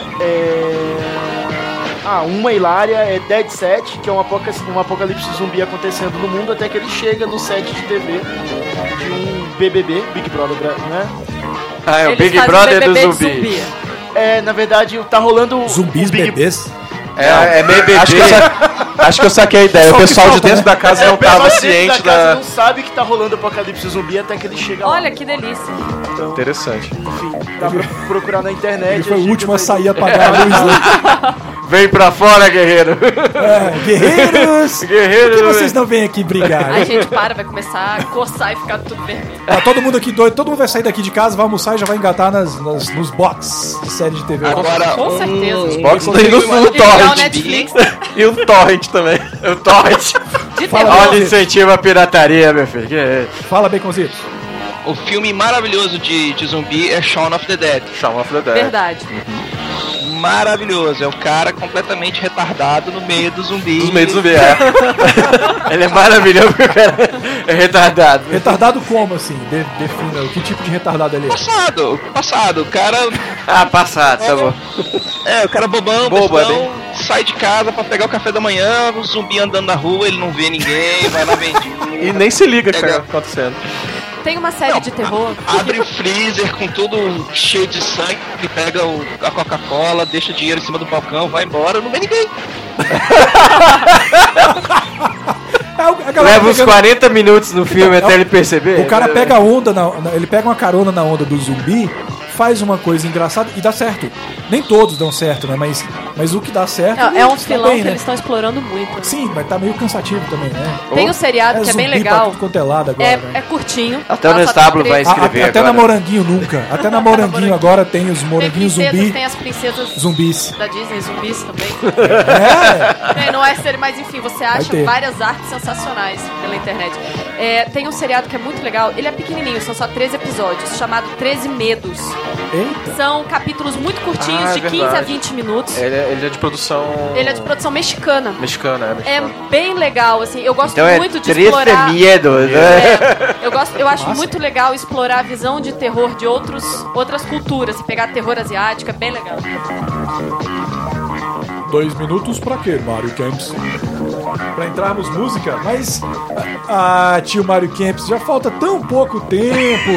uma hilária é Dead Set, que é um apocalipse zumbi acontecendo no mundo até que ele chega no set de TV de um BBB, Big Brother, né? É o Big Brother do zumbi. Na verdade, tá rolando... Zumbis bebês? É meio bebê. Acho que eu saquei a ideia. O pessoal de dentro da casa não tava ciente da... não sabe que tá rolando apocalipse zumbi até que ele chega lá. Olha que delícia. Então, interessante. Enfim, dá pra procurar na internet. Ele foi o último a sair a apagar a luz. Vem pra fora, guerreiro. Guerreiros! Guerreiros! Por que vocês não vêm aqui brigar? A gente vai começar a coçar e ficar tudo vermelho. Tá todo mundo aqui doido, todo mundo vai sair daqui de casa, vai almoçar e já vai engatar nos box de série de TV. Agora, com certeza. Os box tem no torrent. Netflix. E o torrent também. O torrent. Olha, incentiva a pirataria, meu filho. Fala, Baconzitos. O filme maravilhoso de zumbi é Shaun of the Dead. Shaun of the Dead. Verdade. maravilhoso. É o cara completamente retardado no meio do zumbi. Dos meios do zumbi, é. Ele é maravilhoso porque o cara é retardado. Retardado como, assim? Defina que tipo de retardado ele é. Passado. O cara... Passado, tá bom. O cara bobão, bestão, sai de casa pra pegar o café da manhã, o zumbi andando na rua, ele não vê ninguém, vai na vendinha. E nem se liga que tá acontecendo. Tem uma série de terror. Abre o freezer com tudo cheio de sangue, pega a Coca-Cola, deixa o dinheiro em cima do balcão, vai embora, não vê ninguém. Leva uns 40 minutos no filme até ele perceber. O cara pega a onda, ele pega uma carona na onda do zumbi, faz uma coisa engraçada e dá certo. Nem todos dão certo, né? Mas o que dá certo... É um filão que eles estão explorando muito. Né? Sim, mas tá meio cansativo também, né? Tem um seriado que é bem legal. Quanto é lado agora, né? É curtinho. Até o Nestábulo vai escrever até na Moranguinho nunca. Até na Moranguinho agora tem os moranguinhos zumbi. Tem as princesas zumbis da Disney, zumbis também. É. Não é série, mas enfim, você acha várias artes sensacionais pela internet. Tem um seriado que é muito legal. Ele é pequenininho, são só 13 episódios, chamado 13 Medos. Eita. São capítulos muito curtinhos, de 15 a 20 minutos. Ele é de produção... Ele é de produção mexicana. Mexicana. É bem legal, assim. Eu gosto então muito de explorar... Medos, né? Eu acho muito legal explorar a visão de terror de outras culturas. Pegar terror asiático, é bem legal. 2 minutos pra quê, Mário Camps? Pra entrarmos música? Mas... tio Mário Camps, já falta tão pouco tempo.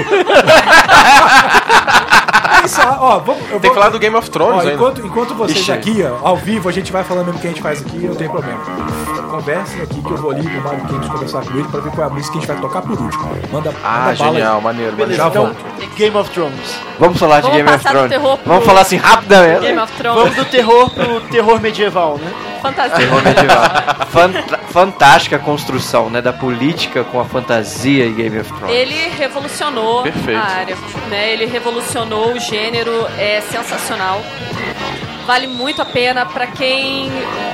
Tem que falar do Game of Thrones ainda. Enquanto vocês aqui, ao vivo, a gente vai falando mesmo o que a gente faz aqui, não tem problema. Conversem aqui que eu vou ali pro Mário Camps conversar com ele pra ver qual é a música que a gente vai tocar por último. Manda bala genial, aí. maneiro. Beleza, já então, volto. Game of Thrones. Vamos falar de Game of Thrones. Vamos falar assim rapidamente. Game of Thrones. Vamos do terror pro terror medieval, né? Fantasia. Terror medieval. Fantástica a construção, né, da política com a fantasia e Game of Thrones. Ele revolucionou Perfeito. a área, né? Ele revolucionou o gênero, é sensacional. Vale muito a pena pra quem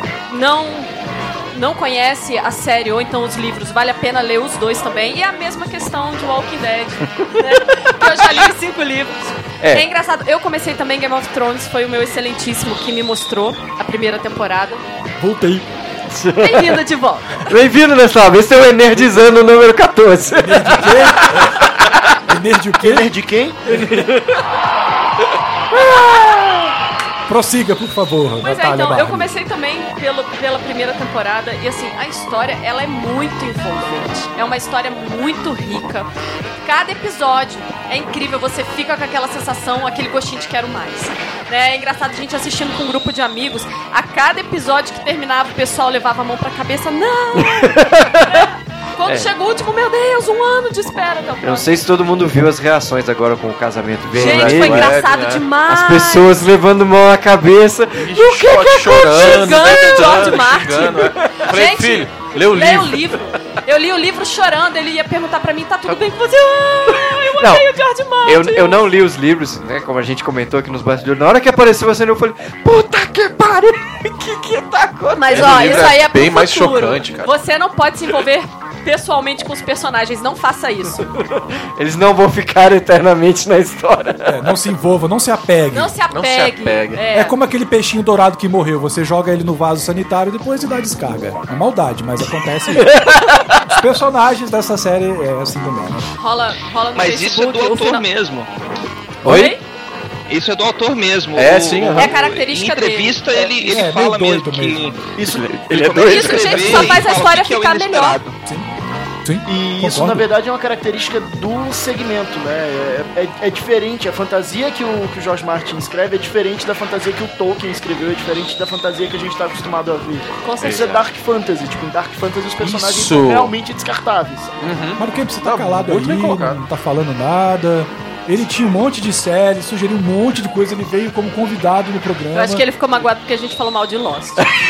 não conhece a série ou então os livros, vale a pena ler os dois também. E a mesma questão de Walking Dead, né? Eu já li os 5 livros. É engraçado, eu comecei também Game of Thrones, foi o meu excelentíssimo que me mostrou a primeira temporada. Voltei. Bem-vindo de volta. Bem-vindo, Nestlé. Esse é o Enerdizando número 14. Enerd o quê? Enerd de quem? Prossiga, por favor, Pois Natália então, Barra. eu comecei também pela primeira temporada e assim, a história, ela é muito envolvente. É uma história muito rica. Cada episódio é incrível, você fica com aquela sensação, aquele gostinho de quero mais. Né? É engraçado a gente assistindo com um grupo de amigos, a cada episódio que terminava, o pessoal levava a mão pra cabeça, não! Quando chegou o último, meu Deus, 1 ano de espera. Eu não sei se todo mundo viu as reações agora com o casamento vermelho. Gente, foi engraçado demais. As pessoas levando mão à cabeça. O que chorando, George Martin. Falei, Gente, filho, lê o livro. Eu li o livro chorando, ele ia perguntar pra mim, tá tudo bem com você? Eu amei o George Martin. Eu não li os livros, né, como a gente comentou aqui nos bastidores. Na hora que apareceu a cena, eu falei, puta que pariu, que tá acontecendo? Mas ó, isso aí é pro bem mais futuro. chocante, cara. Você não pode se envolver pessoalmente com os personagens, não faça isso. Eles não vão ficar eternamente na história. Não se envolva, não se apegue. Não se apegue. É como aquele peixinho dourado que morreu. Você joga ele no vaso sanitário e depois ele dá descarga. É maldade, mas acontece isso. Os personagens dessa série é assim também. Né? Rola no Mas Facebook, isso é do autor mesmo. Oi? Isso é do autor mesmo. Sim. É a característica dele. Em entrevista ele É, fala meio mesmo doido que... Isso, Ele é doido. Isso, gente, só faz a história ficar melhor. Sim, E isso, concordo. na verdade, é uma característica do segmento, né? É diferente. A fantasia que o George Martin escreve é diferente da fantasia que o Tolkien escreveu, é diferente da fantasia que a gente está acostumado a ver. Isso é Dark Fantasy. Tipo, em Dark Fantasy os personagens são realmente descartáveis. Mas o que você tá calado muito bem aí, colocado. não tá falando nada. Ele tinha um monte de séries, sugeriu um monte de coisa, ele veio como convidado no programa. Eu acho que ele ficou magoado porque a gente falou mal de Lost.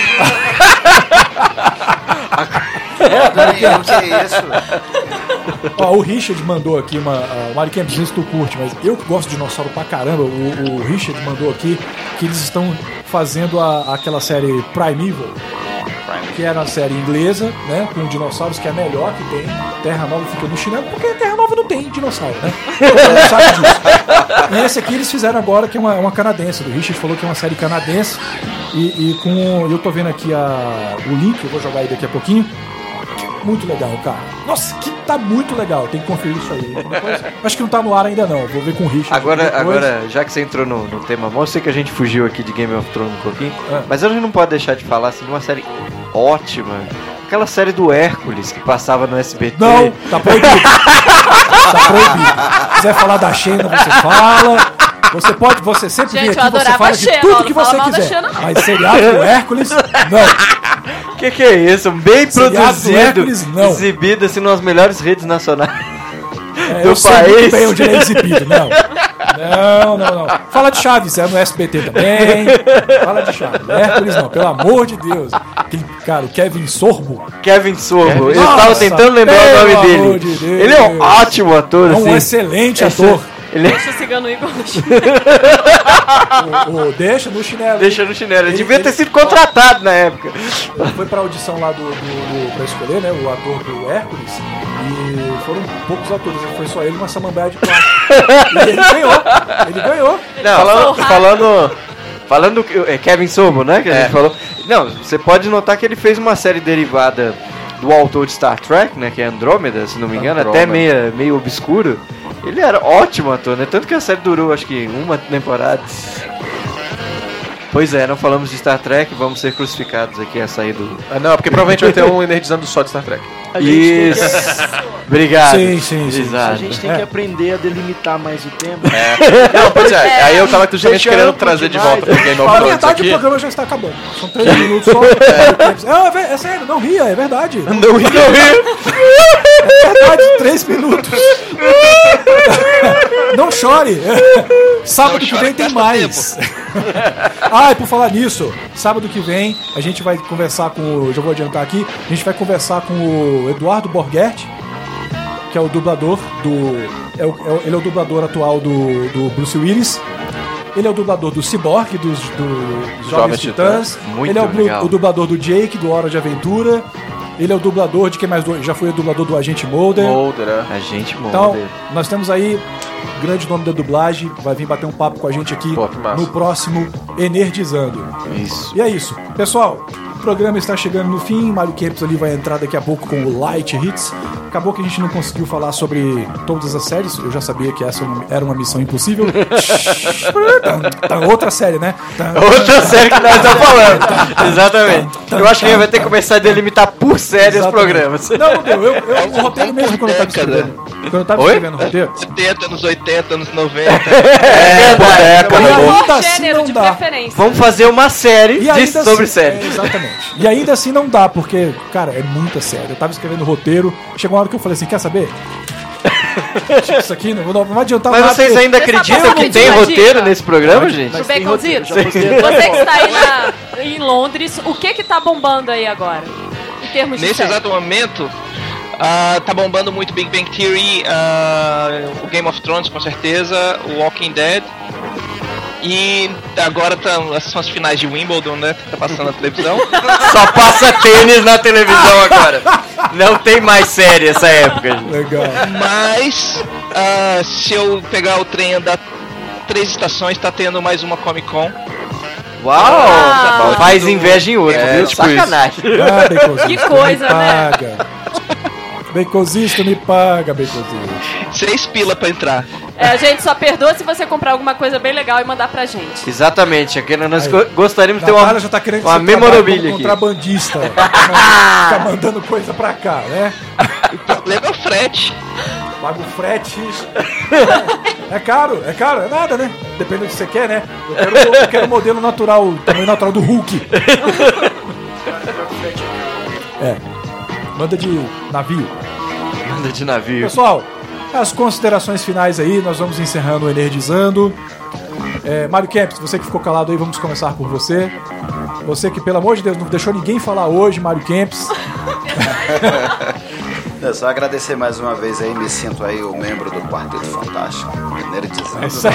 O que é isso? Ó, o Richard mandou aqui o Mário Campos, não sei se tu curte, mas eu que gosto de dinossauro pra caramba. O Richard mandou aqui que eles estão fazendo aquela série Primeval, que era uma série inglesa, né, com dinossauros, que é a melhor que tem. Terra Nova fica no chinelo, porque Terra Nova não tem dinossauro, né? Todo mundo sabe disso. E esse aqui eles fizeram agora, que é uma canadense. O Richard falou que é uma série canadense. Eu tô vendo aqui o link, eu vou jogar aí daqui a pouquinho. Muito legal, cara. Nossa, que tá muito legal. Tem que conferir isso aí. Depois, acho que não tá no ar ainda não. Vou ver com o Richard. Agora, já que você entrou no tema bom, eu sei que a gente fugiu aqui de Game of Thrones um pouquinho, mas a gente não pode deixar de falar assim, de uma série ótima. Aquela série do Hércules que passava no SBT. Não, tá proibido. Tá proibido. Se quiser falar da Xena, você fala. Você sempre vem aqui, você fala de tudo que você quiser. Mas seriado do Hércules, não. Que é isso? Bem produzido, Hércules, não. Exibido assim nas melhores redes nacionais do país. Bem onde ele é exibido, não. Fala de Chaves, é no SBT também. Fala de Chaves. Hércules não, pelo amor de Deus. Cara, o Kevin Sorbo. Eu estava tentando lembrar o nome dele. Ele é um ótimo ator. É um excelente ator. Deixa o Cigano Igor no chinelo. Deixa no chinelo. Deixa no chinelo. Ele devia ter sido contratado na época. Ele foi pra audição lá pra escolher, né? O ator do Hércules. E foram poucos atores. Foi só ele e uma samambaia de plástico. E ele ganhou. Não, falando Kevin Sorbo, né? Que a gente falou. Não, você pode notar que ele fez uma série derivada do autor de Star Trek, né? Que é Andrômeda, se não me engano. Até meio obscuro. Ele era ótimo ator, né? Tanto que a série durou, acho que uma temporada. Pois é, não falamos de Star Trek, vamos ser crucificados aqui a sair do... Não, porque provavelmente vai ter um energizando só de Star Trek. Isso. Obrigado. Sim. A gente tem que aprender a delimitar mais o tema. Não, pois é. Aí eu tava justamente querendo trazer de volta pro Game of Thrones. Na verdade, o programa já está acabando. São 3 minutos só. É sério, não ria, é verdade. Não ria. É verdade, 3 minutos. Não chore. Sábado que vem tem mais. E por falar nisso, sábado que vem a gente vai conversar com já vou adiantar aqui, a gente vai conversar com o Eduardo Borghetti, que é o dublador ele é o dublador atual do Bruce Willis. Ele é o dublador do Cyborg, dos Jovens Titãs. Ele é o dublador do Jake, do Hora de Aventura. Ele é o dublador de quem mais? Já foi o dublador do Agente Mulder. Agente Mulder. Então, nós temos aí grande nome da dublagem. Vai vir bater um papo com a gente aqui no próximo Enerdizando. Isso. E é isso. Pessoal, o programa está chegando no fim. Mário Campos ali vai entrar daqui a pouco com o Light Hits. Acabou que a gente não conseguiu falar sobre todas as séries. Eu já sabia que essa era uma missão impossível. Outra série, né? Outra série que nós estamos falando. Exatamente. Eu acho que a gente vai ter que começar a delimitar por série os programas. Não deu. O roteiro mesmo quando eu estava escrevendo. Quando eu estava escrevendo o roteiro. 70, anos 80, anos 90. Ainda assim não dá. Vamos fazer uma série sobre série. Exatamente. E ainda assim não dá, porque, cara, é muita série. Eu tava escrevendo o roteiro, chegou uma hora que eu falei assim, quer saber? Isso aqui não vai adiantar nada. Mas vocês ainda acreditam que tem roteiro nesse programa, gente? O Baconzito, você que está aí em Londres, o que tá bombando aí agora? Em termos de nesse exato momento, tá bombando muito Big Bang Theory, o Game of Thrones com certeza, o Walking Dead. E agora são as finais de Wimbledon, né? Que tá passando na televisão. Só passa tênis na televisão agora. Não tem mais série essa época. Gente. Legal. Mas, se eu pegar o trem e andar 3 estações, tá tendo mais uma Comic Con. Uau! Faz inveja em outro, viu? Tipo sacanagem. Que coisa, né? Baconzista, me paga, Baconzista. 6 pila pra entrar. A gente só perdoa se você comprar alguma coisa bem legal e mandar pra gente. Exatamente, aqui nós gostaríamos de ter já tá querendo uma memorabilia aqui. Contrabandista. Ficar mandando coisa pra cá, né? O problema é o frete. Paga o frete. É caro, é nada, né? Depende do que você quer, né? Eu quero o modelo natural, o tamanho natural do Hulk. Manda de navio. Manda de navio. Pessoal, as considerações finais aí, nós vamos encerrando o Enerdizando. Mário Campos, você que ficou calado aí, vamos começar por você. Você que, pelo amor de Deus, não deixou ninguém falar hoje, Mário Campos. É só agradecer mais uma vez aí, me sinto aí o membro do Quarteto Fantástico, Enerdizando. Isso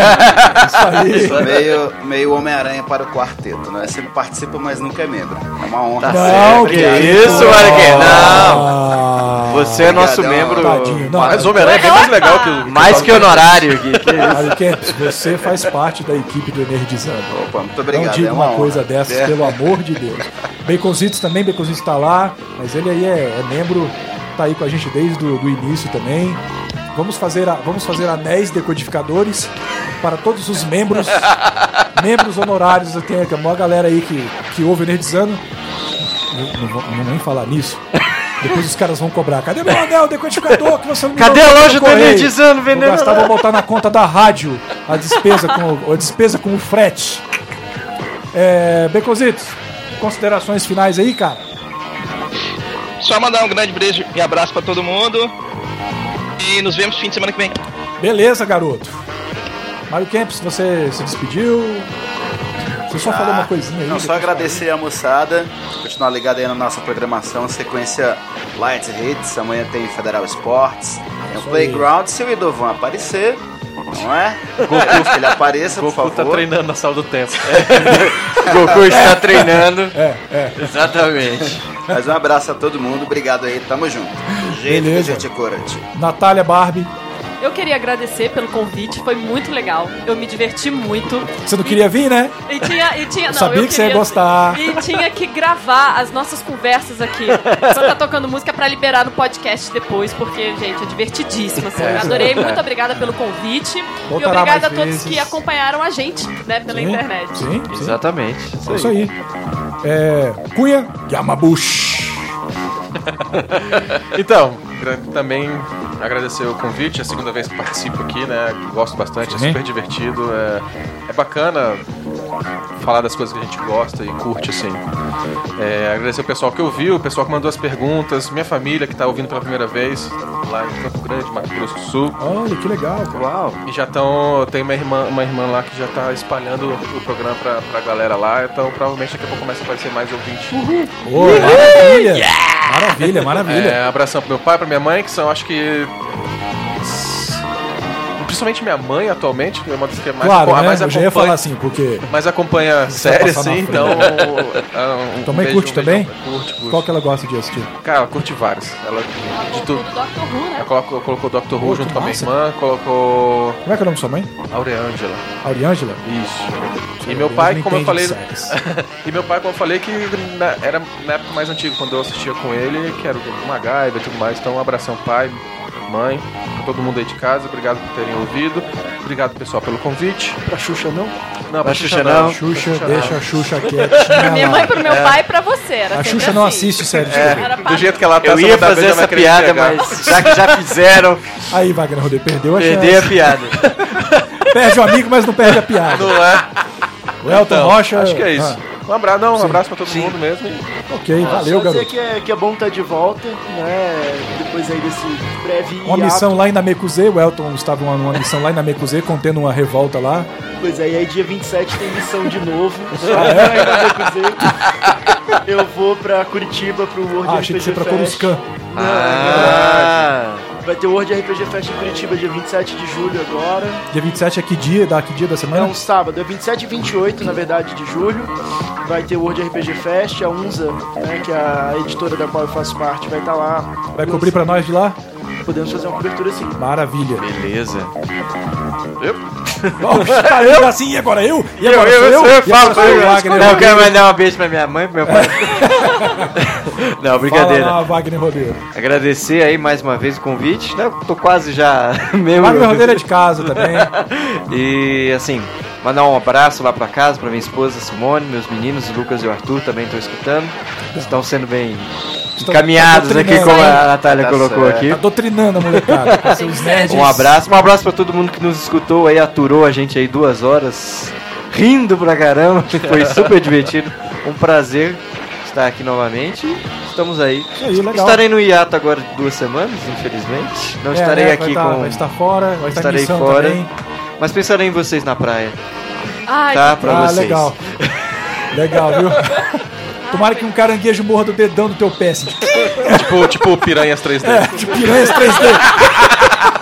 aí. Meio Homem-Aranha para o quarteto, né? Você participa, mas nunca é membro. É uma honra. Não, que isso, Mário Campos? Não. Você é nosso membro. Tadinho. Não, Mas o Homem-Aranha é bem mais legal que o... Mais que honorário. Mário Kempis, você faz parte da equipe do Energizando. Opa, muito obrigado. Não diga uma uma coisa honra. dessas, pelo amor de Deus. Baconzitos também, Baconzitos tá lá, mas ele aí é membro, tá aí com a gente desde o início também. Vamos fazer anéis decodificadores para todos os membros honorários. Tem a maior galera aí que ouve o Nerdizando. Não vou nem falar nisso. Depois os caras vão cobrar. Cadê meu anel decodificador que você não me Cadê deu a no loja do correio? Nerdizando vendendo? Vou gastar, vou botar na conta da rádio a despesa com o frete. Baconzitos, considerações finais aí, cara? Só mandar um grande beijo e abraço pra todo mundo. E nos vemos fim de semana que vem. Beleza, garoto. Mário Kempis, você se despediu? Você só falou uma coisinha aí. Não, só agradecer a moçada, continuar ligado aí na nossa programação, sequência Light Hits, amanhã tem Federal Sports, tem o Playground, se o Idovan aparecer, não é? Goku, que ele apareça, por favor. Goku tá treinando na sala do tempo. Goku está treinando. Exatamente. Mas um abraço a todo mundo, obrigado aí, tamo junto. Beleza. Corante. Natália Barbie. Eu queria agradecer pelo convite, foi muito legal. Eu me diverti muito. Você não queria vir, né? E tinha Eu não, sabia eu que você ia queria- gostar. E tinha que gravar as nossas conversas aqui. Só tá tocando música pra liberar no podcast depois, porque, gente, é divertidíssimo. Assim, eu adorei, muito obrigada pelo convite. Voltará e obrigada a mais todos vezes. que acompanharam a gente, né, pela internet. Sim. Exatamente. É isso aí. Cunha Yamabushi. Então, também agradecer o convite, é a segunda vez que participo aqui, né? Gosto bastante, é super divertido, é bacana falar das coisas que a gente gosta e curte, assim. Agradecer o pessoal que ouviu, o pessoal que mandou as perguntas, minha família que tá ouvindo pela primeira vez, lá em Campo Grande, Mato Grosso do Sul. Olha, que legal, cara. Uau. E já tem uma irmã lá que já tá espalhando o programa pra galera lá, então provavelmente daqui a pouco começa a aparecer mais ouvinte. Oh, maravilha! Maravilha. Abração pro meu pai, pra minha mãe, que são, acho que... Principalmente minha mãe atualmente, que é uma das que mais, Claro, né? mais Eu já ia falar assim, porque... mas acompanha série, passar na assim, frente. então... Tua mãe curte também? Curte. Qual que ela gosta de assistir? Cara, ela curte vários. Ela de tudo. Doctor Who, né? Ela colocou Doctor Who Pô, junto que com a minha massa. irmã, colocou Como é que é o nome da sua mãe? Aureângela. Auriângela? Isso. E meu pai, como eu falei... E meu pai, como eu falei, que era na época mais antiga, quando eu assistia com ele, que era o MacGyver e tudo mais. Então, um abração, pai, mãe, pra todo mundo aí de casa. Obrigado por terem ouvido. Obrigado, pessoal, pelo convite. Pra Xuxa, não? Não, Pra Xuxa não. Xuxa, deixa a Xuxa Pra quietinha minha lá. mãe, pro meu pai e pra você. Era A sempre Xuxa não assim. assiste série de Era Do jeito que ela tá, Eu se ia mandar fazer bem, ela vai essa querer piada, pegar. mas já que já fizeram, Aí, Wagner Rodrigo, perdeu a perdi a chance. piada. Perde o amigo, mas não perde a piada. Não é? O Elton Rocha... Acho que é isso. Um abraço pra todo mundo mesmo. Ok, valeu, Só dizer garoto. que é bom estar de volta, né? Depois aí desse breve Uma hiato. missão lá em Namekusei, o Elton estava numa missão lá em Namekusei, contendo uma revolta lá. Pois é, e aí dia 27 tem missão de novo. Ah, Eu vou pra Curitiba pro World RPG achei que você pra Fest. Coruscant. Vai ter o World RPG Fest em Curitiba dia 27 de julho agora. Dia 27 é que dia da É semana? um sábado, é 27 e 28, na verdade, de julho. Vai ter o World RPG Fest, a UNZA, né, que é a editora da qual eu faço parte, vai estar lá. Vai cobrir pra nós de lá? Podemos fazer uma cobertura assim. Maravilha. Beleza. Eu assim, e agora eu? E agora sou eu? eu E agora falo. sou eu, Wagner Não, eu quero Rodrigo? mandar um beijo pra minha mãe, pro meu pai. Não, brincadeira. Fala lá, Wagner Rodrigo. Agradecer aí mais uma vez o convite, né? Eu tô quase já membro. Wagner Rodrigo é de casa também. E assim, mandar um abraço lá pra casa, pra minha esposa Simone, meus meninos, o Lucas e o Arthur também estão escutando. Estão sendo bem encaminhados aqui, doutrinando. como a Natália Tá colocou certo. aqui. Tá doutrinando a molecada. Pra ser os nerds. Um abraço pra todo mundo que nos escutou aí, aturou a gente aí 2 horas, rindo pra caramba, foi super divertido. Um prazer estar aqui novamente. Estamos aí. Isso aí, legal. Estarei no hiato agora de 2 semanas, infelizmente. Não estarei aqui Vai estar fora, vai estar em Estarei missão fora. também. Mas pensarei em vocês na praia, Ai, tá? Pra vocês. Legal. Legal, viu? Tomara que um caranguejo morra do dedão do teu pé, assim. Tipo piranhas 3D. Tipo piranhas 3D.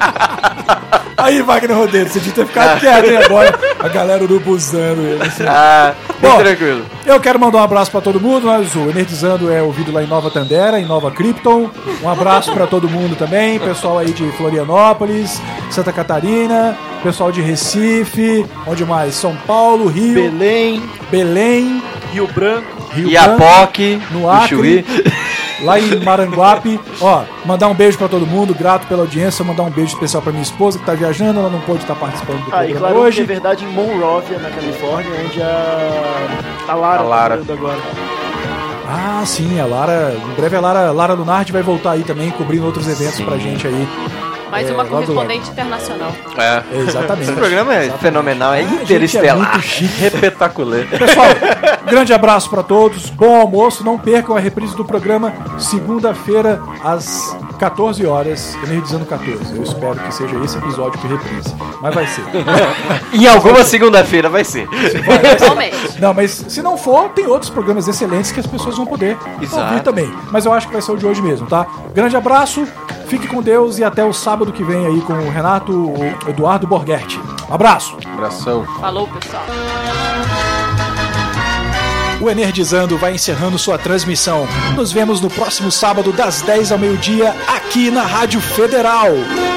Aí, Wagner Rodeiro, você devia ter ficado quieto aí agora. A galera do Busando ele. Assim. Bem tranquilo. Eu quero mandar um abraço pra todo mundo. Nós, o Energizando é ouvido lá em Nova Tandera, em Nova Krypton. Um abraço pra todo mundo também. Pessoal aí de Florianópolis, Santa Catarina, pessoal de Recife, onde mais? São Paulo, Rio, Belém, Rio Branco, Iapoque, no Acre, lá em Maranguape. Ó, mandar um beijo pra todo mundo, grato pela audiência, mandar um beijo especial pra minha esposa que tá viajando, ela não pôde estar participando do programa e claro hoje. que é verdade em Monrovia, na Califórnia, onde a Lara tá agora. Ah, sim, a Lara, em breve a Lara Lunardi vai voltar aí também, cobrindo outros eventos pra gente aí. Mais uma correspondente internacional. Exatamente. Esse programa é fenomenal, é interestelar, muito chique. repetacular. Pessoal, grande abraço pra todos, bom almoço, não percam a reprise do programa segunda-feira às 14 horas, Energizando 14. Eu espero que seja esse episódio que reprise, mas vai ser. Em alguma segunda-feira vai ser. Não, mas se não for, tem outros programas excelentes que as pessoas vão poder ouvir também. Mas eu acho que vai ser o de hoje mesmo, tá? Grande abraço, fique com Deus e até o sábado que vem aí com o Renato o Eduardo Borghetti. Abraço. Abração. Falou, pessoal. O Energizando vai encerrando sua transmissão. Nos vemos no próximo sábado das 10 ao meio-dia aqui na Rádio Federal.